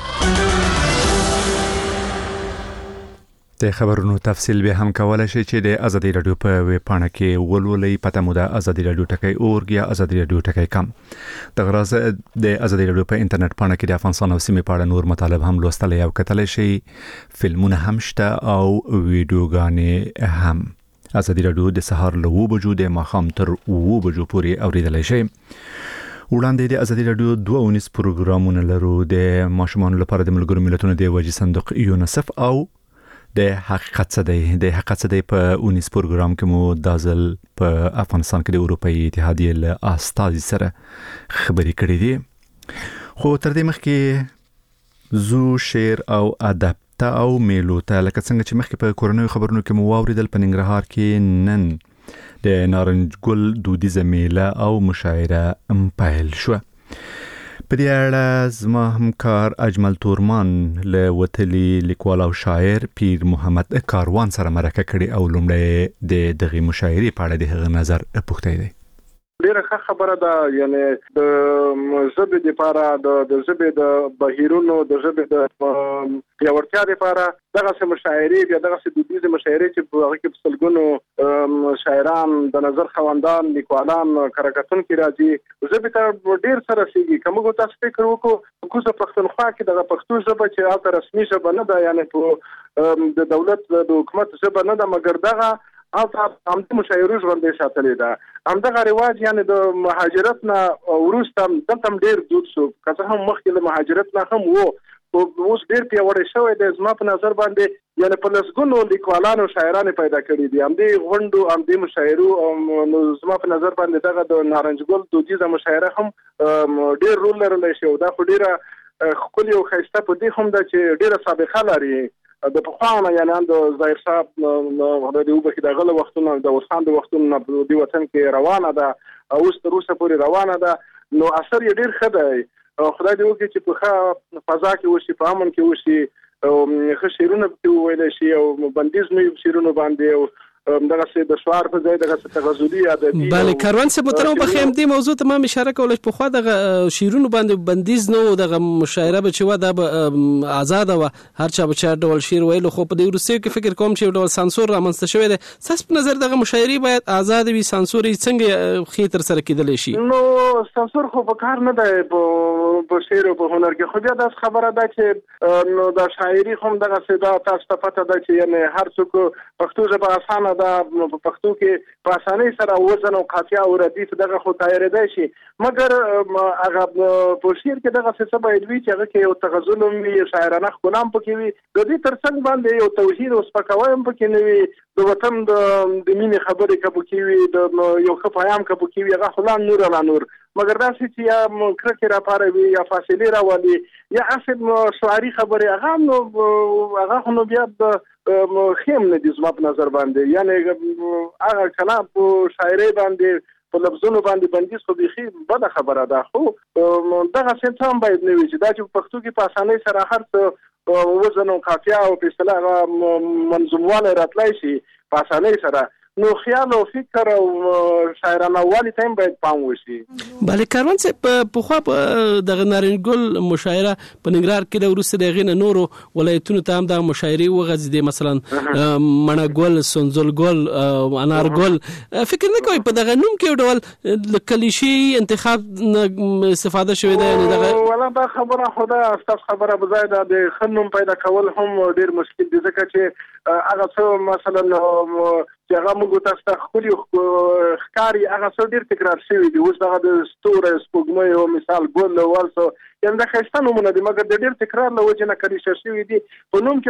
د خبرونو تفصیل به هم کولای شي چې د ازادي راډیو په ویب پاڼه کې ولولئ. پته مو د ازادي راډیو ټکی .org یا ازادي راډیو ټکی .com. د غراض د ازادي راډیو په انټرنیټ پاڼه کې د افغانستان او سیمې په اړه نور مطالب هم لوستلی او کتلی شي. فلمونه هم شته او ویډیوګانې هم. ازادي راډیو د سهار له 9 بجو د ماښام تر 9 بجو پورې اوریدلی شي. وړاندې د ازادي راډیو 2 پروګرامونه لرو د ماشومانو لپاره د ملګرو ملتونو د وجې صندوق یونیسف او د حقیقت څه دی په 19 پروګرام کې مو دازل په افغانستان کې د اروپایي اتحادیې له استازي سره خبرې کړې دي. خو تر دې مخکې زو شعر او ادب ته او میلو ته لکه څنګه چې مخکې په کورنیو خبرونو کې مو واوریدل، په ننګرهار کې نن د نارنج ګل دودیزه میله او مشاعره پیل شوه. په دې اړه زما همکار اجمل تورمان له وتلي لیکوال او شاعر پیر محمد کاروان سره مرکه کړې او لومړی د دغې مشاعرې په اړه د هغه نظر پوښتلی دی. ډیره ښه خبره ده، یعنی د ژبې لپاره د ژبې د بهیرونو د ژبې د پیاوړتیا لپاره دغه مشاعرې بیا دغه دودیزه مشاعرې چې په هغه کې سلګونو شاعران د نظر خوندان لیکوالان کارکتونکي راځي ژبې ته ډیر سره رسیږي. که موږ تاسو فکر وکړو کوزه پښتونخوا کې دغه پښتو ژبه چې هلته رسمي ژبه نه ده، یعنی په د دولت د حکومت ژبه نه ده، مګر دغه همدې مشاعرو ژوندۍ ساتلې ده. همدغه رواج یعنی د مهاجرت نه وروسته دلته ډیر دود شو، که څه هم مخکې له مهاجرت نه هم وو، اوس ډیر پیاوړی شوی دی. زما په نظر باندې یعنی په لسګونو لیکوالانو شاعرانو پیدا کړي دي همدې غونډو همدې مشاعرو. نو زما په نظر باندې دغه د نارنج ګل دودیزه مشاعره هم ډیر رول لرلی شي. دا خو ډیره ښکلې او ښایسته په دې هم ده چې ډیره سابقه لري د پخوانه، یعنی د ظاهر صاحب د وبخې د غله وختونو د وسخان د وختونو په دې وطن کې روانه ده، اوس تر اوسه پورې روانه ده. نو اثر یې ډیر ښه دی. خدای دې وکړي چې په ښه فضا کې وشي، په امن کې وشي، ښه شعرونه پکې وویلی شي او بندیز نه وي په شعرونو باندې، دغه څه د شوار په ځای دغه څه تغزلي ادبي بله کاروان څه متنو بخیم دې موضوع ته ما اشاره کوله په خو دغه شیرونو باندې بندیز نو دغه مشاعره به چې و د آزاد و هر چا به چا ډول شعر ویلو خو په دې روسي کې فکر کوم چې ډول سانسور رامنځته شوی دی ساس په نظر دغه مشاعري باید آزاد وي سانسور څنګه خې تر سره کېدلی شي نو سانسور خو په کار نه دی په شعر او په هنر کې خو بیا دا خبره ده چې نو د شاعري هم دغه څه دا تاسو ته پته ده چې یعنی هر څوک پښتو ژبه اسانه دا په پښتو کې په اسانۍ سره وزن او قافیه او ردیف دغه خو تیارېدای شي مګر هغه په شعر کې دغه څه باید وي چې هغه کې یو تغزل وي شاعرانه ښکلا هم پکې وي د دې ترڅنګ باندې یو توحید او سپکاوی هم پکې نه وي د وطن د مینې خبرې که پکې وي د یو ښه پیام که پکې وي هغه خو لا نور علا نور مګر داسې چې یا کرکې راپاروي یا فاصلې راولي یا اصل شعري خبرې هغه خو نو بیا خیم نه دي زما په نظر باندې یعنی هغه کلام په شاعرۍ باندې په لفظونو باندې بندیز خو بیخي بده خبره ده خو دغه څه هم باید نه وي چې دا چې په پښتو کې په اسانۍ سره هر څه وزن او قافیه او په اصطلاح منظوموالی راتلی شي په اسانۍ سره نو خیال او فکر او شاعرانه والی ته هم باید پام وشي بله کاروان صاحب پخوا دغه نارنج ګل مشاعره په ننګرهار کې د وروسته د هغې نه نورو ولایتونو ته هم دغه مشاعرې وغځېدې مثلا مڼه ګل سنځل ګل انار ګل فکر نه کوئ په دغه نوم کې یو ډول له کلیشي انتخاب نه استفاده شوې ده یعنې دغه والا دا خبره خو ده ستاسو خبره به ځای ده د ښه نوم پیدا کول هم ډېر مشکل دي ځکه چې هغه څه مثلا چې هغه موږ تاسو ته ښکلي ښکاري هغه څه ډېر تکرار شوي دي اوس دغه د ستوری سپوږمۍ او مثال ګل او ورسو یعنې دا ښایسته نومونه دي مګر د ډېر تکرار له وجې نه کلیشه شوي دي په نوم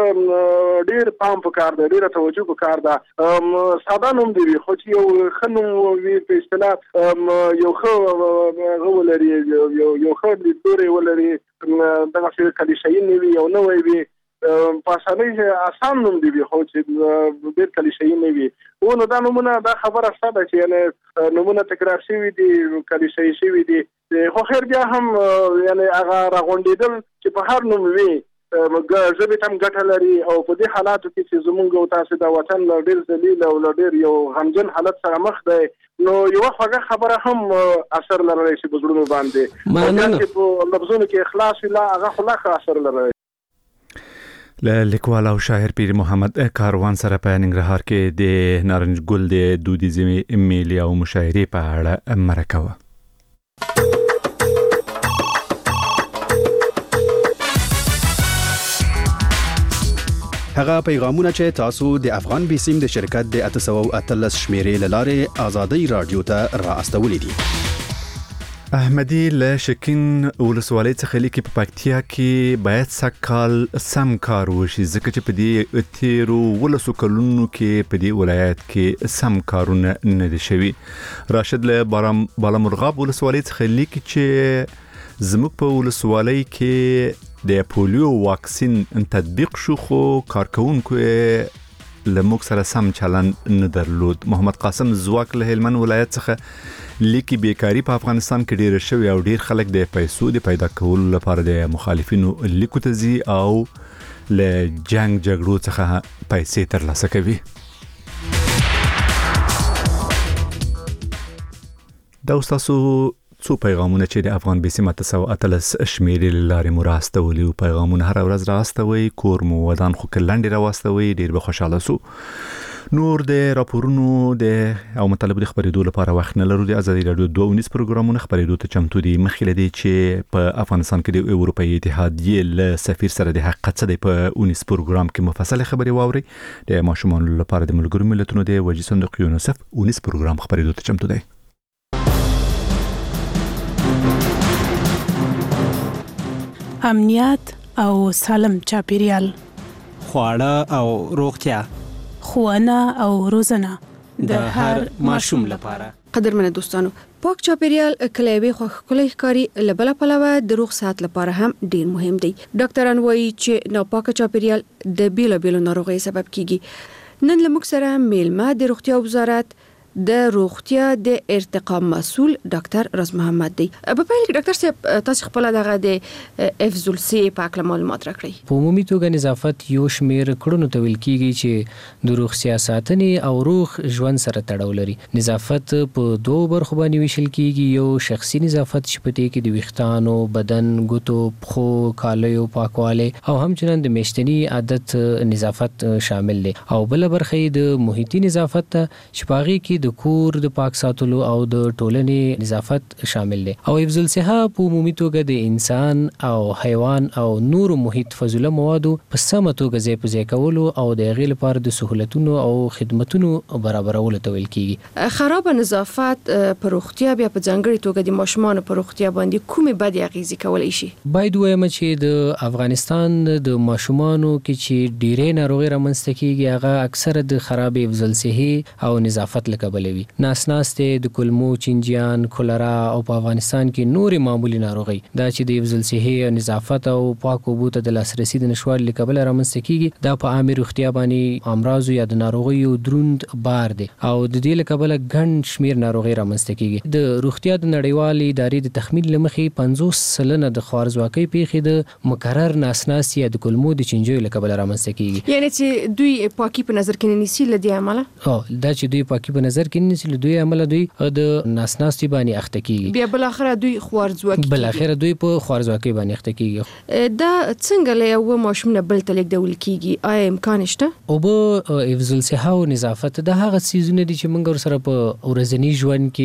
کې ډېر پام پکار دی ډېره توجه پکار ده ساده نوم دی وي خو چې یو ښه نوم وي په اصطلاح یو ښه هغه ولري یو ښه لیدلوری ولري دغسې کلیشهیي نه وي یو نوی وي په اسانۍ اسان نوم دی وي خو چې ډېر کلیشهیي نه وي نو دا نومونه دا خبره شته ده چې یعنې نومونه تکرار شوي دي کلیشهیي شوي دي خو خیر بیا هم یعنې هغه راغونډېدل چې په هر نوم وي ژبې ته هم ګټه لري او په دې حالاتو کې چې زمونږ او تاسو د وطن له ډېر ذلیل او له ډېر یو غمجن حالت سره مخ دی نو یوه خوږه خبره هم اثر لرلی شي په زړونو باندې چې په لفظونو کې اخلاص وي لا هغه خو لا ښه اثر لرلی له لیکوال او شاعر پیر محمد کاروان سره په ننګرهار کې د نارنج ګل د دودیزې میلې او مشاعرې په اړه مرکه وه. هغه پیغامونه چې تاسو د افغان بیسیم د شرکت د 813 شمیرې له لارې آزادۍ رادیو ته را استولې دي. احمدی له شکین ولسوالۍ څخه لیکي په پکتیا کې باید سږکال سم کار وشي ځکه چې په دې تیرو 12 کلونو کې په دې ولایت کې سم کارونه نه دي شوي. راشد له بالامرغاب ولسوالۍ څخه لیکي چې زموږ په ولسوالۍ کې د پولیو واکسین تطبیق شو خو کارکونکو لموږ سره سم چلن نه درلود. محمد قاسم زواک له هلمند ولایت څخه لیکي بیکاری په افغانستان کې ډیره شوی او ډیر خلک د پیسو د پیدا کولو لپاره د مخالفینو لیکو ته ځي او له جنگ جګړو څخه پیسې ترلاسه کوي. دا تاسو څو پیغامونه چې د افغان بیسیم 813 شمیرې لارې مو راستولي او پیغامونه هر ورځ راستوي کور مو ودان خو کلنډي راوستوي ډیر به خوشاله سو. نور د راپورونو د او مطلب د خبرېدو لپاره وخت نه لرو. د ازادي رادیو 2 پروګرامونه خبرېدو ته چمتو دي. مخکې لدی چې په افغانستان کې د اروپאי اتحادیې له سفیر سره د حقیقت څخه په 19 پروګرام کې مفصل خبرې واوري. د ماشومان لپاره د ملګرو ملتونو د وجې صندوق یونیسف 19 پروګرام خبرېدو ته چمتو دی. امنیت او سالم چاپیریال، خواړه او روغتیا، ښوونه او روزنه د هر ماشوم لپاره. قدرمنه دوستانو، پاک چاپیریال کلیوي خوښکلی ښکاري لبله پلوه د روغ صحت لپاره هم ډیر مهم دی. ډاکټران وایي چې ناپاک چاپیریال د بیلابیلو ناروغیو سبب کیږي. نن لموږ سره میلمه د روغتیا وزارت د روغتیا د ارتقا مسؤل ډاکټر راز محمد دی. په پیل کې ډاکټر صاحب تاسو خپل دغه د افضل سی په اړه معلومات راکړئ. په عمومي توګه نظافت یو شمیر کړنو ته ویل کیږي چې د روغ سیاستنې او روغ ژوند سره تړاو لري. نظافت په دوه برخو باندې ویشل کیږي. یو شخصي نظافت چې په دې کې د ویښتانو، بدن، ګوتو، پښو، کالیو پاکواله او همچنان د میاشتني عادت نظافت شامل دي. او بل برخه د محیطي نظافت چې پاغي کې د کور د پاک ساتلو او د ټولنې نظافت شامل دي. او حفظ الصحه په عمومي توګه د انسان او حیوان او نور محیط فضله موادو په سمه توګه ځای په ځای کولو او د غیر لپاره د سہولتونو او خدماتونو برابرولو ته ویل کیږي. خراب نظافت په روغتیا بیا په ځانګړي توګه د ماشومان په روغتیا باندې کومې بدې اغیزې کولای شي؟ باید وایم چې د افغانستان د ماشومانو کې چې ډېرې ناروغۍ رامنځته کیږي هغه اکثره د خراب حفظ الصحه او نظافت له کبله وي. ناسناسته د کولمو چینجیان، کولرا او په افغانستان کې نورې معمولی ناروغۍ دا چې د حفظ الصحه او نظافت او پاک اوبو ته د لاسرسي د نشوالي له کبله رامنځته کیږي. دا په عامه روغتیا باندې امراض یا د ناروغیو دروند بار دی او د دې له کبله ګڼ شمیر ناروغۍ رامنځته کیږي. د روغتیا د نړیوالې ادارې د تخمین لمخې 50% د خوارزواکۍ پیښې د مکرر ناسناستي یا د کولمو د چینجیو له کبله رامنځته کیږي. یعنی چې دوی پاکي په نظر کې نیسي له دې عمله دا چې دوی پاکي په نظر کې نیسي له دوی عمله دوی د ناسناستي باندې اخته کیږي. بیا بل اخره دوی خوارزواکي بل اخره دوی په خوارزواکۍ باندې اخته کیږي. دا څنګه له یو ماشوم نه بل تلک ډول کیږي؟ آیا امکان شته؟ او به حفظ الصحه او نظافت د هغه سيزونه دي چې موږ سره په ورځنی ژوند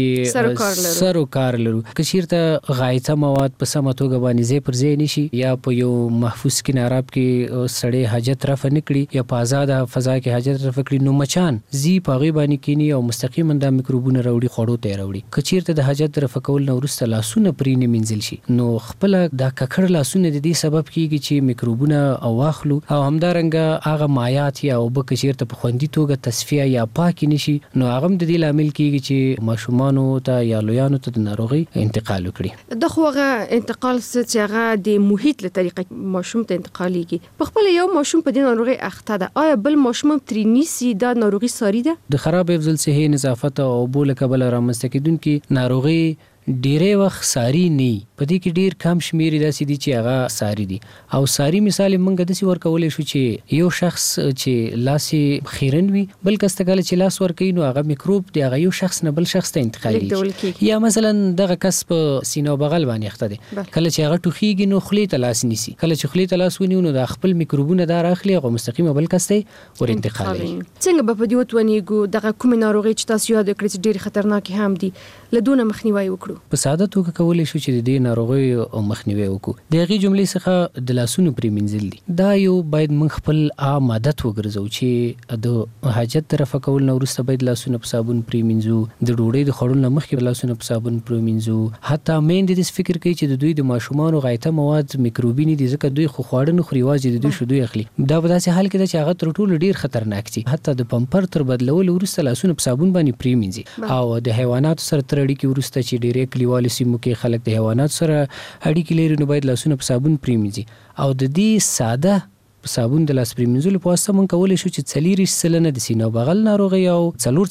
کې سر او کار لرو. کچیرته غایطه مواد په سمه توګه باندې ځای پر ځای نشي یا په یو محفوظ کناراب کې سړی حاجت رفع نکړي یا په آزاده فضا کې حاجت رفع کړي نو مچان زی پاغي باندې کینی او مستقیما د میکروبونه راوړي خوړو ته راوړي. کچیرته د حاجت رفع کول نو ورسته لاسونه پرې نه منځل شي نو خپل د ککړ لاسونه د دې سبب کیږي چې میکروبونه او واخلو او همدارنګه هغه مایات یا او کچیرته په خوندي توګه تصفیه یا پاک نشي نو هغه د دې لامل کیږي چې ماشومانو ته یا لویانو ته د ناروغي انتقال وکړي. د خوغه انتقال چې هغه د محیط له طریقې ماشوم ته انتقالېږي. په خپل یو ماشوم په دې ناروغي اخته ده آیا بل ماشوم ترې نیسي دا ناروغي ساري ده؟ د خراب حفظ الصحه نظافت او بول کبل رامنځته کیدونکې ناروغي ډیره وخت ساری نه په دې کې ډیر کم شمیر داسې دي چې هغه ساری دي او ساری مثال موږ د څه ورکولې شو چې یو شخص چې لاس خیرن وي بل کس ته کله چې لاس ورکوي نو هغه میکروب دی هغه یو شخص نه بل شخص ته انتقالېږي یا مثلا دغه کس په سینه او بغل باندې اخته دي کله چې هغه ټوخیږي نو خلی ته لاس نیسي کله چې خلی ته لاس ونیو نو د خپل میکروبونه دار اخلي او مستقیمه بل کس ته ور انتقالېږي. څنګه په دې وتونیګو دغه کوم ناروغي چې تاسو یاد کړئ چې ډیر خطرناک هم دي لدونه مخنیوي وکړو؟ په ساده توګه کولای شو چې د دې ناروغي او مخنیوي وکړو. د هغې جملې څخه د لاسونو پرېمنځل دي دا یو باید موږ خپل عام عادت وګرځو چې د حاجت رفع کول نه وروسته باید لاسونه په صابون پرېمنځو د ډوډۍ د خوړلو نه مخکې لاسونه په صابون پرېمنځو. حتی میندې داسې فکر کوي چې د دوی د ماشومانو غایطه مواد میکروبي نه دي ځکه دوی خو خواړه نه خوري یوازې د دوی شیدې اخلي. دا په داسې حال کې ده چې هغه تر ټولو ډېر خطرناک دي. حتی د پمپر تر بدلولو وروسته لاسونه په صابون باندې پرېمنځي او د حیواناتو سره تر اړیکې وروسته چې ډېرې کلیوالو سیمو کې خلک د حیوانات سره اړیکې لري نو باید لاسونه په صابون پرېمنځي او د دې ساده صابون د لاس پرېمنځلو په واسطه موږ کولی شو چې 40% د سینه بغل ناروغي او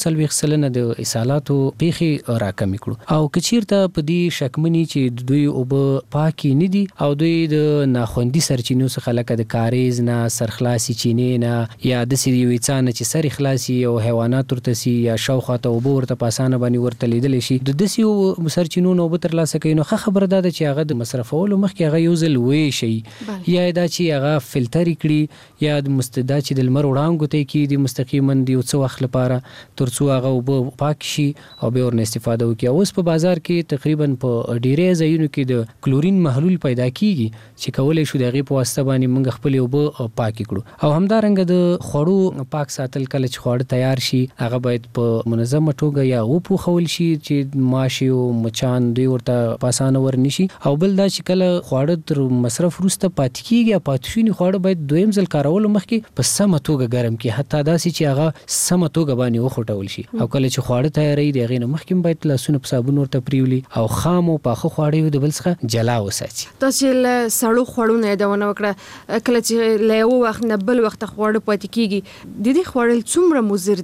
40% د اسهالاتو پیښې راکمې کړو. او کچیرته په دې شکمنی چې دوی اوبه پاکي نه دي او دوی د ناخوندي سرچینو څخه لکه د کاریز نه سرخلاصي چینې نه یا د سری وېڅانه چې سر خلاصي او حیوانات ورته سي یا شاوخواته اوبه ورته پاسانه باندې ورته لیدل شي د دسیو سرچینو نو به تر لاسه کوي نو خبره ده چې هغه د مصرفولو مخکې هغه یو ځل وې شي یا دا چې هغه فلټر کړي یا د مستدا چې د لمر وړانګو ته کې د مستقیما دی او څو وخت لپاره ترڅو هغه وب پاک شي او به ورنه استفاده وکړي. اوس په بازار کې تقریبا په ډیره ځایونو کې د کلورین محلول پیدا کیږي چې کولای شو دغه په واسطه باندې موږ خپل وب پاک کړو. او همدارنګه د خوړو پاک ساتل کله چې خوړ تیار شي هغه باید په منظمه توګه یا وپو خول شي چې ماشي او مچان دوی ورته پاسانه ورنشي او بل دا چې کله خوړ تر مصرف وروسته پاتې کیږي پاتشونی خوړ باید دویم ځل کارولو مخکې په سمه توګه ګرم کې حتی داسې چې هغه سمه توګه باندې وخوټول شي او کله چې خواړه تیارې دی هغې نه مخکې باید لاسونه په صابون ورته پریولي او خام او پاخه خواړه یو د بل څخه جلا وساتي. تاسې له سړو خوړو نه یادونه وکړه کله چې له یو وخت نه بل وخت خواړه پاتې کیږي د دې خوړل څومره مضر دي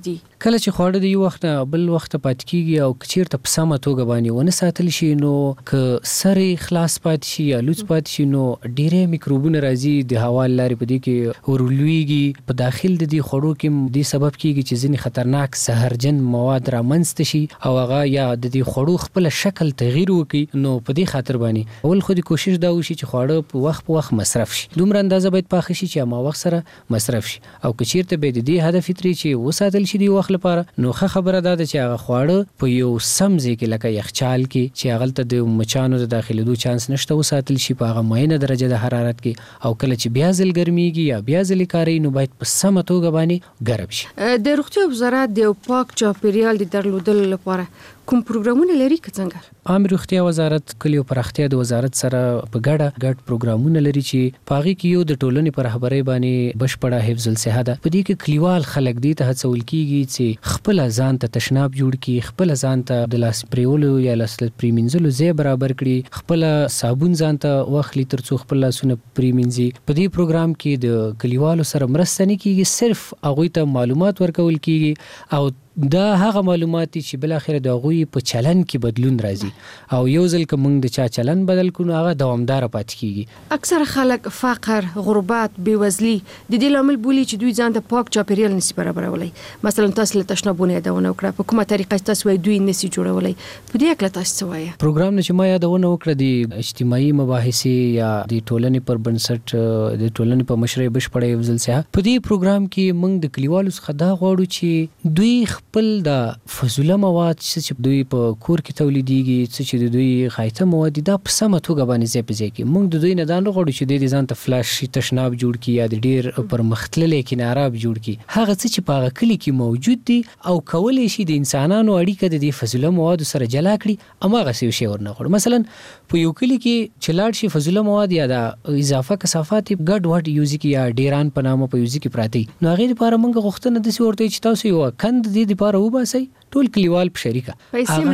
کله چې خواړه د یو وخت بل وخت پات کیږي او چیرته په سمه توګه باندې ونه ساتل شي نو ک سره خلاص پات شي یا لوڅ پات شي نو ډیره میکروبونه راځي د هوا لارې په دې کې ورولويږي په داخل د دې خوړو کې د سبب کیږي چې ځینې خطرناک زهرجن مواد رامنځته شي او هغه یا د دې خوړو خپل شکل تغییر وکړي. نو په دې خاطر باندې اول خو د کوشش دا وشي چې خواړه په وخت مصرف شي، دومره اندازه باید پاخه شي چې ما وخت سره مصرف شي او که چیرته به د دې هدف ترې چې وساتل شي د وخت لپاره نو خبره ده چې هغه خواړه په یو سم ځای کې لکه یخچال کې چې هغه ته د مچانو د داخليدو چانس نشته وساتل شي په هغه معینه درجه د حرارت کې او کله چې بیا ځل ګرميږي یا بیا ځل کاری نو باید په سمه توګه باندې ګرم شي. د روغتیا وزارت د پاک چاپیریال د درلودلو لپاره کوم پروګرامونه لري که څنګه؟ عام روغتیا وزارت کلیو پراختیا د وزارت سره په ګډ پروګرامونه لري چې پاغي کې یو د ټولنې پر رهبرۍ باندې بشپړه حفظ الصحه ده. په دې کې کلیوال خلک دي ته هڅول کیږي چې خپل ځان ته تشناب جوړ کړي، خپل ځان ته د لاس پریولو یا لاس پریمنځلو ځای برابر کړي، خپل صابون ځان ته واخلي ترڅو خپل لاسونه پریمنځي. په دې پروګرام کې د کلیوالو سره مرسته نه کیږي، صرف هغه ته معلومات ورکول کیږي او دا هغه معلومات چې بل اخر د غوي په چلن کې بدلون راځي او یو ځل کوم د چا چلن بدل کونو هغه دوامدار پات کیږي. اکثر خلک فقر، غربت، بیوزلی د دې لامل بولي چې دوی ځان د پاک چاپیریال نسی برابرولای. مثلا تاسو له تشنابونه یادونه وکړه، په کومه طریقه تاسو وای دوی نسی جوړولای، په دې اکله تاسو وایي پروګرام چې ما یادونه وکړه د اجتماعي مباحثې یا د ټولنې پر بنسټ د ټولنې په مشرۍ بشپړې حفظ الصحه په دې پروګرام کې موږ د کلیوالو څخه دا غواړو چې دوی خپل د فضوله مواد چې دوی په کور کې تولیديږي چې دوی خایته مواد دا په سمه توګه باندې ځای په ځای کې موږ د دوی نه دا نه غواړو چې د ځان ته فلاش تشناب جوړ کړي یا د ډیر پر مختللې کناراب جوړ کړي. هغه چې په هغه کلی کې موجود دي او کولای شي د انسانانو اړیکه د فضوله مواد سره جلا کړي اما غسیو شی ورنه غواړو. مثلا په یو کلی کې چلاړ شي فضوله مواد یا د اضافه کثافات ګډ وډ یوز کی یا ډیران په نامه په یوز کی پراتی نو هغه لپاره موږ غوښتنه د ورته چې تاسو یو کند د لپاره وباسي ټول کلیوال په شریکه پیسې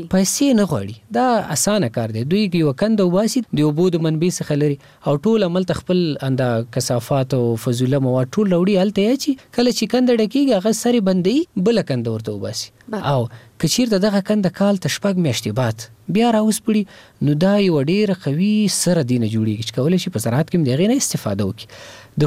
نه غواړي. دا اسانه کار دی. دوی یو کند وباسي د اوبو د منبع څخه لري او ټول عمل تخپل انده کثافات او فضوله مواد ټول وړي الته چې کله چې کند ډکیږي هغه سری بندي بل کند ورته وباسي او کچیر دغه کند کال تشپګ میاشتې بعد بیا راوسپړي نو دا یو ډیر قوي سره دینه جوړیږي چې کولای شي په زراعت کې دغه نه استفاده وکړي. د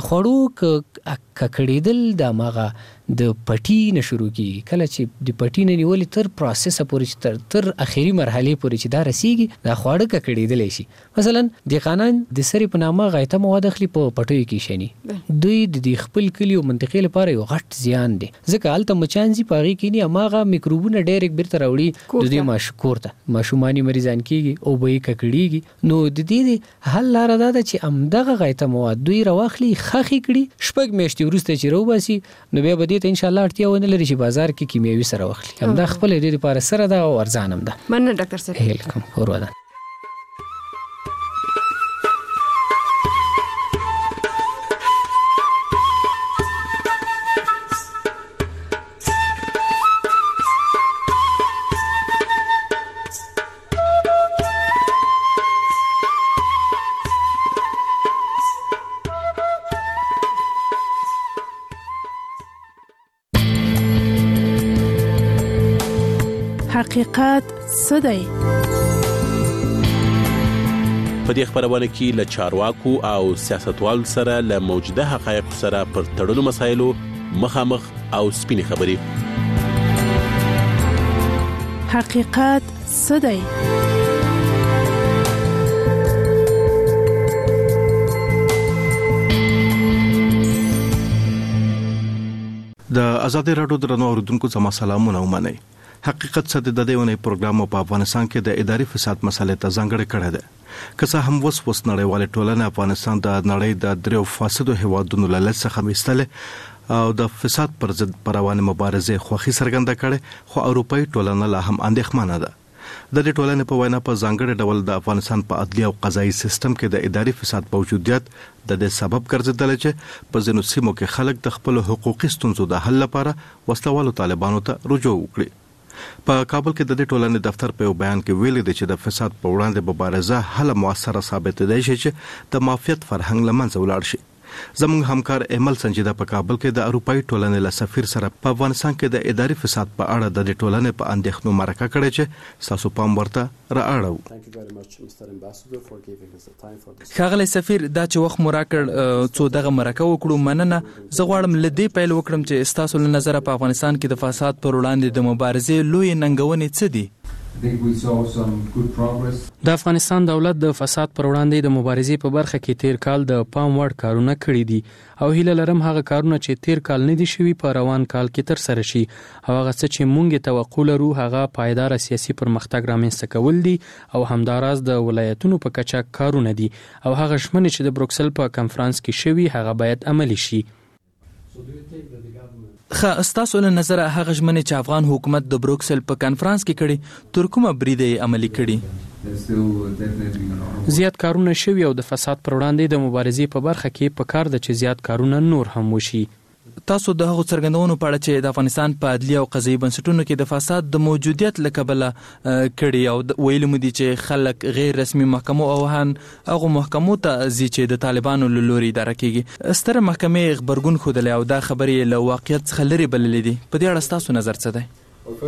خوړو ککړېدل د ماغه د پټی نه شروع کیږي کله چې د پټی نه نیولې تر پروسس پورې تر اخیری مرحله پورې چې دا رسیږي دا خواړه ککړېدل شي. مثلا د قانون د سری په نامه غایته مواد اخلي په پټیو کې شنی دوی د خپل کلیو منطقې لپاره یو غټ زیان دي ځکه الته مچانځي پاغي کې نه ماغه میکروبونه ډایرک بیرته راوړي د دې ماشکورته ماشومانی مریضان کیږي او به ککړیږي. نو د دې حل لاره ده چې امدغه غایته مواد دوی راوخلي خخي کړي شپږ میاشتې وروسته چې روباسي نو بیا به دې ته ان شاء الله اړتیا ونه لري چې بازار کې کیمیاوي سره واخلي. هم دا خپل دې لپاره سره ده او ارزانم ده. مننه ډاکټر صاحب. ویلکم. ورواده حقیقت څه دی؟ په دې خبرونه کې له چارواکو او سیاستوالو سره له موجوده حقایق سره پر تړلو مسایلو مخامخ او سپینې خبرې. حقیقت څه دی؟ د آزادۍ راډیو درنو اوریدونکو زما سلامونه ومنئ. حقیقت څه د دې ونې پروګرام په افغانستان کې د اداري فساد مسلې ته ځانګړی کړی دی. که څه هم وس نړیواله ټولنه افغانستان د نړۍ د دریو فاسدو هیوادونو له لړ څخه وستله او د فساد پر ضد روانه مبارزه خوخي څرګنده کړي خو اروپאי ټولنه لا هم اندېښمنه ده. د دې ټولنې په وینا په ځانګړي ډول د افغانستان په عدلي او قضایي سیستم کې د اداري فساد موجودیت د دې سبب ګرځیدل چې په ځینو سیمو کې خلک د خپل حقوقي ستونزو د حل لپاره وسلوالو طالبانو ته رجوع وکړي. په کابل کې د دې ټولنې دفتر په بیان کې ویلي دی چې د فساد په وړاندې مبارزه هله موثره ثابت دی چې د مافیات فرهنګ لمنځه ولاړ شي. زموږ همکار احمد سنجیده په کابل کې د اروپאי ټولنې له سفیر سره په افغانستان کې د اداري فساد په اړه د ټولنې په اندېښنو مرکه کړې چې تاسو پام ورته را اړو. ښاغلی سفیر، دا چې وخت مو راکړ څو دغه مرکه وکړو، مننه. زه غواړم له دې پیل وکړم چې ستاسو له نظره په افغانستان کې د فساد پر وړاندې د مبارزې لویې ننګونې څه دي؟ د افغانستان دولت د فساد پر وړاندې د مبارزې په برخه کې تیر کال د پام وړ کارونه کړي دي او هیله لرم هغه کارونه چې تیر کال نه دي شوي په روان کال کې تر سره شي او هغه څه چې مونږ توقع لرو هغه پایدار سیاسي پرمختګ رامنځته کول دي او همداراز د ولایتونو په کچه کارونه دي او هغه ژمنې چې د بروکسل په کنفرانس کې شوي هغه باید عملي شي. ستاسو له نظره هغه ژمنې چې افغان حکومت د بروکسل په کنفرانس کې کړي تر کومه بریده عملي کړي؟ زیات کارونه شوي او د فساد پر وړاندې د مبارزې په برخه کې په کار ده چې زیات کارونه نور هم وشي. تاسو د هغو څرګندونو په اړه چې د افغانستان په عدلي او قضایي بنسټونو کې د فساد د موجودیت له کبله کړي او ویلي مو دي چې خلک غیر رسمي محکمو او هغو محکمو ته ځي چې د طالبانو له لوري اداره کیږي. ستره محکمې غبرګون ښودلی او دا خبرې له واقعیت څخه لرې بللې دي. په دې اړه ستاسو نظر څه دی؟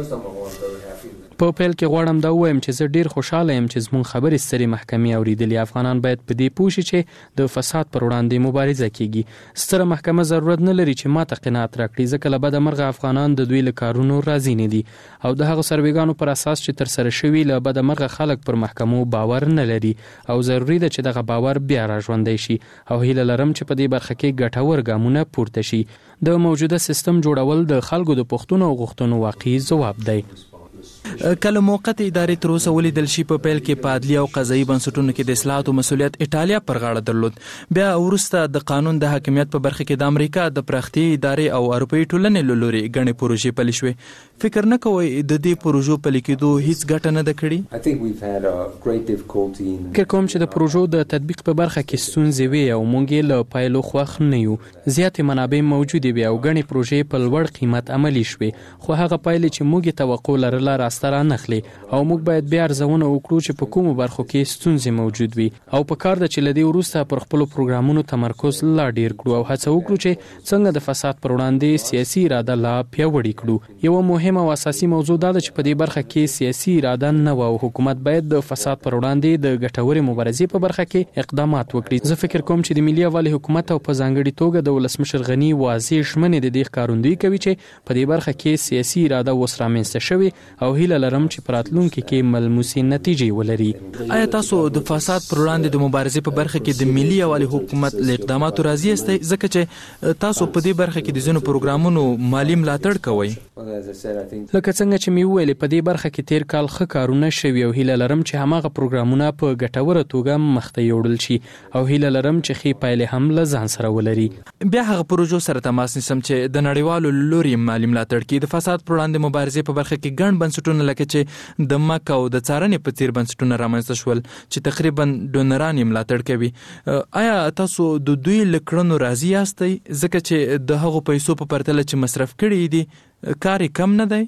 په پیل کې غواړم دا ووایم چې زه ډیر خوشاله یم چې زموږ خبرې سترې محکمې اوریدلې. افغانان باید په دې پوه شي چې د فساد پر وړاندې مبارزه کیږي. ستره محکمه ضرورت نه لري چې ماته قناعت راکړي ځکه له بده مرغه افغانان د دوی له کارونو راضي نه دي او د هغو سروېګانو پر اساس چې تر سره شوي له بده مرغه خلک پر محکمو باور نه لري او ضروري ده چې دغه باور بیا را ژوندی شي او هیله لرم چې په دې برخه کې ګټور ګامونه پورته شي. د موجوده سیستم جوړول د خلکو د پوښتنو او غوښتنو واقعي ځواب دی. کله موقت ادارې تر اوسه ولیدل شي په پیل کې په عدلي او قضایي بنسټونو کې د اصلاحاتو مسؤلیت ایټالیا پر غاړه درلود، بیا وروسته د قانون د حاکمیت په برخه کې د امریکا د پراختیایي ادارې او اروپאי ټولنې له لوري ګڼې پروژې پلي شوې. فکر نه کوئ د دې پروژو پلي کېدو هیڅ ګټه نه ده کړې؟ فکر کوم چې د پروژو د تطبیق په برخه کې ستونزې وي او موږ یې له پایلو خوښ نه یو. زیاتې منابع موجودې وي او ګڼې پروژې په لوړ قیمت عملي شوې، خو هغه پایلې چې موږ یې توقع لرله راسته رانغلې او موږ باید بیا ارزونه وکړو چې په کومو برخو کې ستونزې موجود وي او په کار ده چې له دې وروسته پر خپلو پروګرامونو تمرکز لا ډیر کړو او هڅه وکړو چې څنګه د فساد پر وړاندې سیاسي اراده لا پیاوړې کړو. یوه مهمه او اساسي موضوع دا ده چې په دې برخه کې سیاسي اراده نه و او حکومت باید د فساد پر وړاندې د ګټورې مبارزې په برخه کې اقدامات وکړي. زه فکر کوم چې د ملي یووالي حکومت او په ځانګړي توګه د ولسمشر غني واضح ژمنې د دې ښکارندویي کوي چې په دې برخه کې سیاسي اراده اوس رامنځته شوې او هیله لرم چې په راتلونکي کې ملموسې نتیجې ولري. آیا تاسو د فساد پر وړاندې د مبارزې په برخه کې د ملي یووالي حکومت له اقداماتو راضي یاستئ ځکه چې تاسو په دې برخه کې د ځینو پروګرامونو مالي ملاتړ کوئ؟ لکه څنګه چې مې وویلې په دې برخه کې تیر کال ښه کارونه شوي او هیله لرم چې هماغه پروګرامونه په ګټوره توګه مخته یوړل شي او هیله لرم چې ښې پایلې هم له ځان سره ولري. بیا هغه پروژو سره تماس نیسم چې د نړیوالو لوري مالي ملاتړ کوي. د فساد پر وړاندې مبارزې په برخه کې ګڼ بنسټونه لکه چې د مک او د څارنې په څیر بنسټونه رامنځته شول چې تقریبا ډونران یې ملاتړ کوي. آیا تاسو د دوی له کړنو راضي یاستئ ځکه چې د هغو پیسو په پرتله چې مصرف کړي دي کار یې کم نه دی؟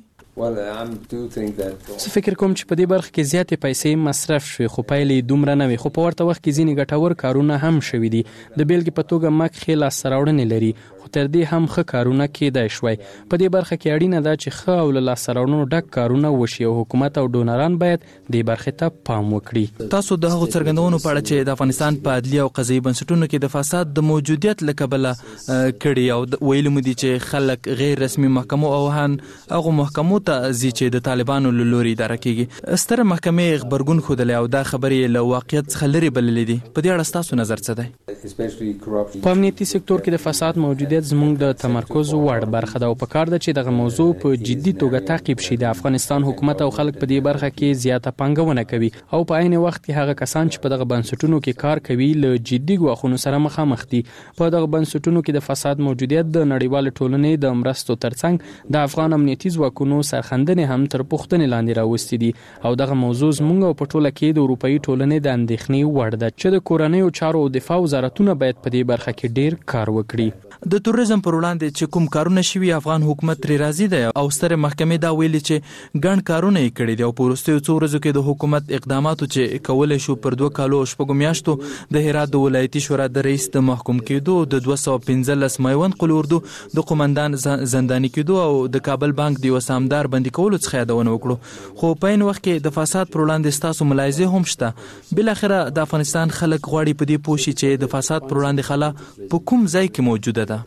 زه فکر کوم چې په دې برخه کې زیاتې پیسې مصرف شوې خو پایلې دومره نه وي، خو په ورته وخت کې ځینې ګټور کارونه هم شوي دي. د بیلګې په توګه مک ښې لاسته راوړنې لري خو تر دې هم ښه کارونه کېدای شوی. په دې برخه کې اړینه ده چې ښه او له لاسته راوړنو ډک کارونه وشي او حکومت او ډونران باید دې برخې ته پام وکړي. تاسو د هغو څرګندونو په اړه چې د افغانستان په عدلي او قضایي بنسټونو کې د فساد د موجودیت له کبله کړي او ویلي مو دي چې خلک غیر رسمي محکمو او هغو محکمو ته ځي چې د طالبانو له لوري اداره کیږي. ستره محکمې غبرګون ښودلی او دا خبرې له واقعیت څخه لرې بللې دي. په دې اړه ستاسو نظر څه دی؟ په امنیتي سکتور کې د فساد موجودیت زموږ د تمرکز وړ برخه ده او په کار ده چې دغه موضوع په جدي توګه تعقیب شي. د افغانستان حکومت او خلک په دې برخه کې زیاته پانګونه کوي او په عین وخت کې هغه کسان چې په دغه بنسټونو کې کار کوي له جدي ګواښونو سره مخامخ دي. په دغه بنسټونو کې د فساد موجودیت د نړیوال ټولنې د مرستو ترڅنګ د افغان امنیتي ځواکونو سرخندنې هم تر پوښتنې لاندې راوستي دي او دغه موضوع زموږ په ټوله کې د اروپאי ټولنې د اندېښنې وړ ده چې د کورنیو چارو او دفاع وزارتونه باید په دې برخه کې ډیر کار وکړي. د توریزم پر وړاندې چې کوم کارونه شوي افغان حکومت ترې راضي دی او سترې محکمې دا ویلي چې ګڼ کارونه یې کړي دي او په وروستیو څو ورځو کې د حکومت اقداماتو چې کولی شو پر 2 کالو او 6 میاشتو د هرات د ولایتي شورا د رئیس د محکوم کېدو، د 215 میوند قل اردو د قومندان زنداني کېدو او د کابل بانک د یو سامدار بندي کولو څخه یادونه وکړو. خو په عین وخت کې د فساد پر وړاندې ستاسو ملاحظې هم شته. بالاخره د افغانستان خلک غواړي په دې پوه شي چې د فساد پر وړاندې خلا په کوم ځای کې موجوده ده.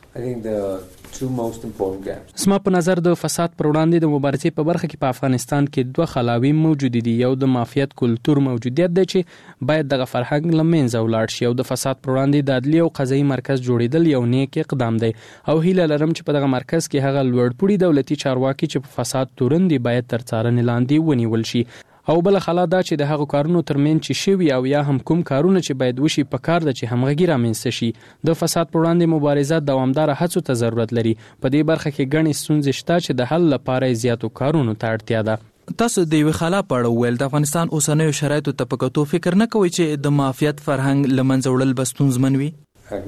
زما په نظر د فساد پر وړاندې د مبارزې په برخه کې په افغانستان کې 2 خلاوې موجود دي. یو د مافیات کلتور موجودیت دی چې باید دغه فرهنګ له منځه ولاړ شي او د فساد پر وړاندې د عدلي او قضایي مرکز جوړیدل یو نیک اقدام دی او هیله لرم چې په دغه مرکز کې هغه لوړپوړي دولتي چارواکي چې په فساد تورن دي باید تر څارنې لاندې ونیول شي. او بل خلا دا چې د هغو کارونو ترمن چې شوي او یا هم کوم کارونه چې باید وشي په کار د چې همغږي رامنځته شي. د فساد پر وړاندې مبارزه دوامدار هڅو ته ضرورت لري. په دې برخه کې ګڼې ستونزې شته چې د حل لپاره زیاتو کارونو ته اړتیا ده. تاسو د یوې خلا په اړه وویل د افغانستان اوسنیو شرایطو ته په کتو فکر نه کوئ چې د مافیات فرهنګ له منځه وړل به ستونزمن وي؟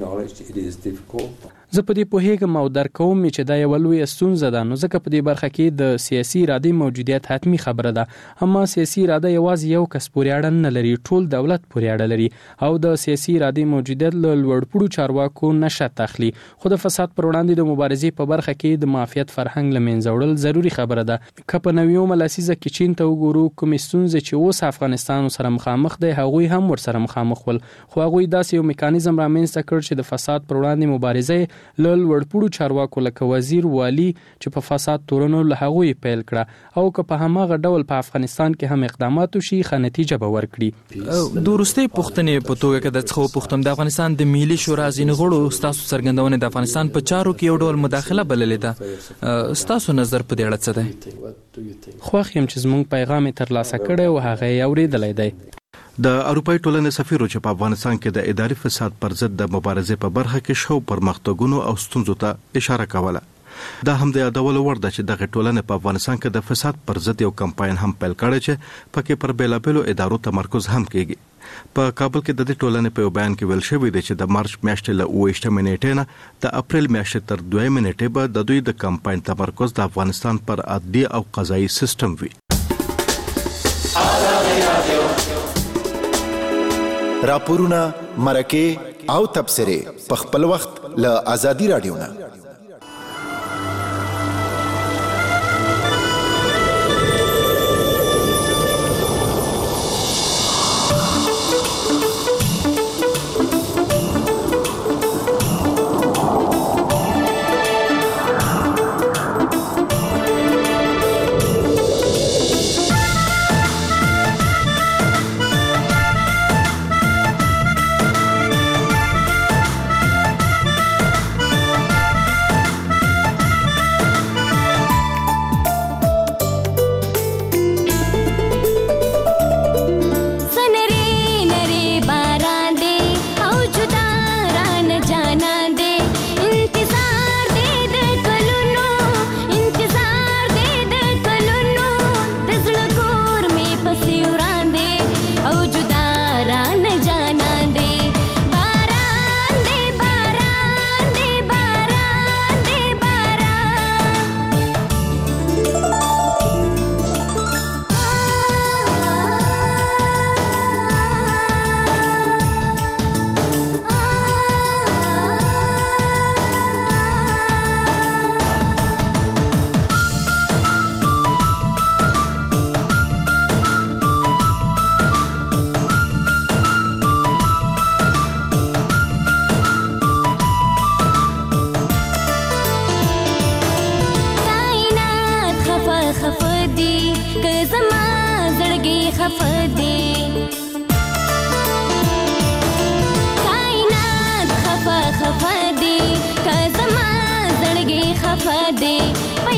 زه په دې پوهیږم او درک کوم چې دا یو لوی ستونزه ده، نو ځکه په دې برخه کې د سیاسي ارادې موجودیت حتمی خبره ده. اما سیاسي اراده یوازې یو کس پورې اړه نه لري، ټول دولت پورې اړه لري او د سیاسي ارادې موجودیت له لوړپوړو چارواکو نشه تخلي. خو د فساد پر وړاندې د مبارزې په برخه کې د مافیات فرهنګ له منځه وړل ضروري خبره ده. که په نویو لسیزه کې چین ته وګورو، کوم ستونزې چې اوس افغانستان سره مخامخ دی هغوی هم ورسره مخامخ ول، خو هغوی داسې یو میکانیزم رامنځته کړ چې د فساد پر وړاندې مبارزه له لوړپوړو چارواکو لکه وزیر والی چې په فساد تورنو له هغوی پیل کړه او که په هماغه ډول په افغانستان کې هم اقدامات وشي ښه نتیجه به ورکړي. د وروستۍ پوښتنې په توګه که د څخه وپوښتم، د افغانستان د ملي شورا ځینې غړو ستاسو څرګندونې د افغانستان په چارو کې یو ډول مداخله بللې ده. ستاسو نظر په دې اړه څه دی؟ خوښ یم چې زموږ پیغام یې ترلاسه کړی او هغه یې اورېدلی دی. د اروپאי ټولنې سفیر چې په افغانستان کې د اداري فساد پر ضد د مبارزې په برخه کې شو پرمختګونو او ستونزو ته اشاره کوله. دا هم د یادولو وړ ده چې دغه ټولنې په افغانستان کې د فساد پر ضد یو کمپاین هم پیل کړی چې پکې پر بیلابېلو ادارو تمرکز هم کیږي. په کابل کې د دې ټولنې په بیان کې ویل شوی دی چې د مارچ میاشتې له 28 نیټې نه د اپریل میاشتې تر 2 نیټې به د دوی د کمپاین تمرکز د افغانستان پر عدلي او قضایي سیستم وي. راپورونه، مرکې او تبصرې په خپل وخت له آزادي رادیو نه. خفه دی که زما زړګي خفه دی په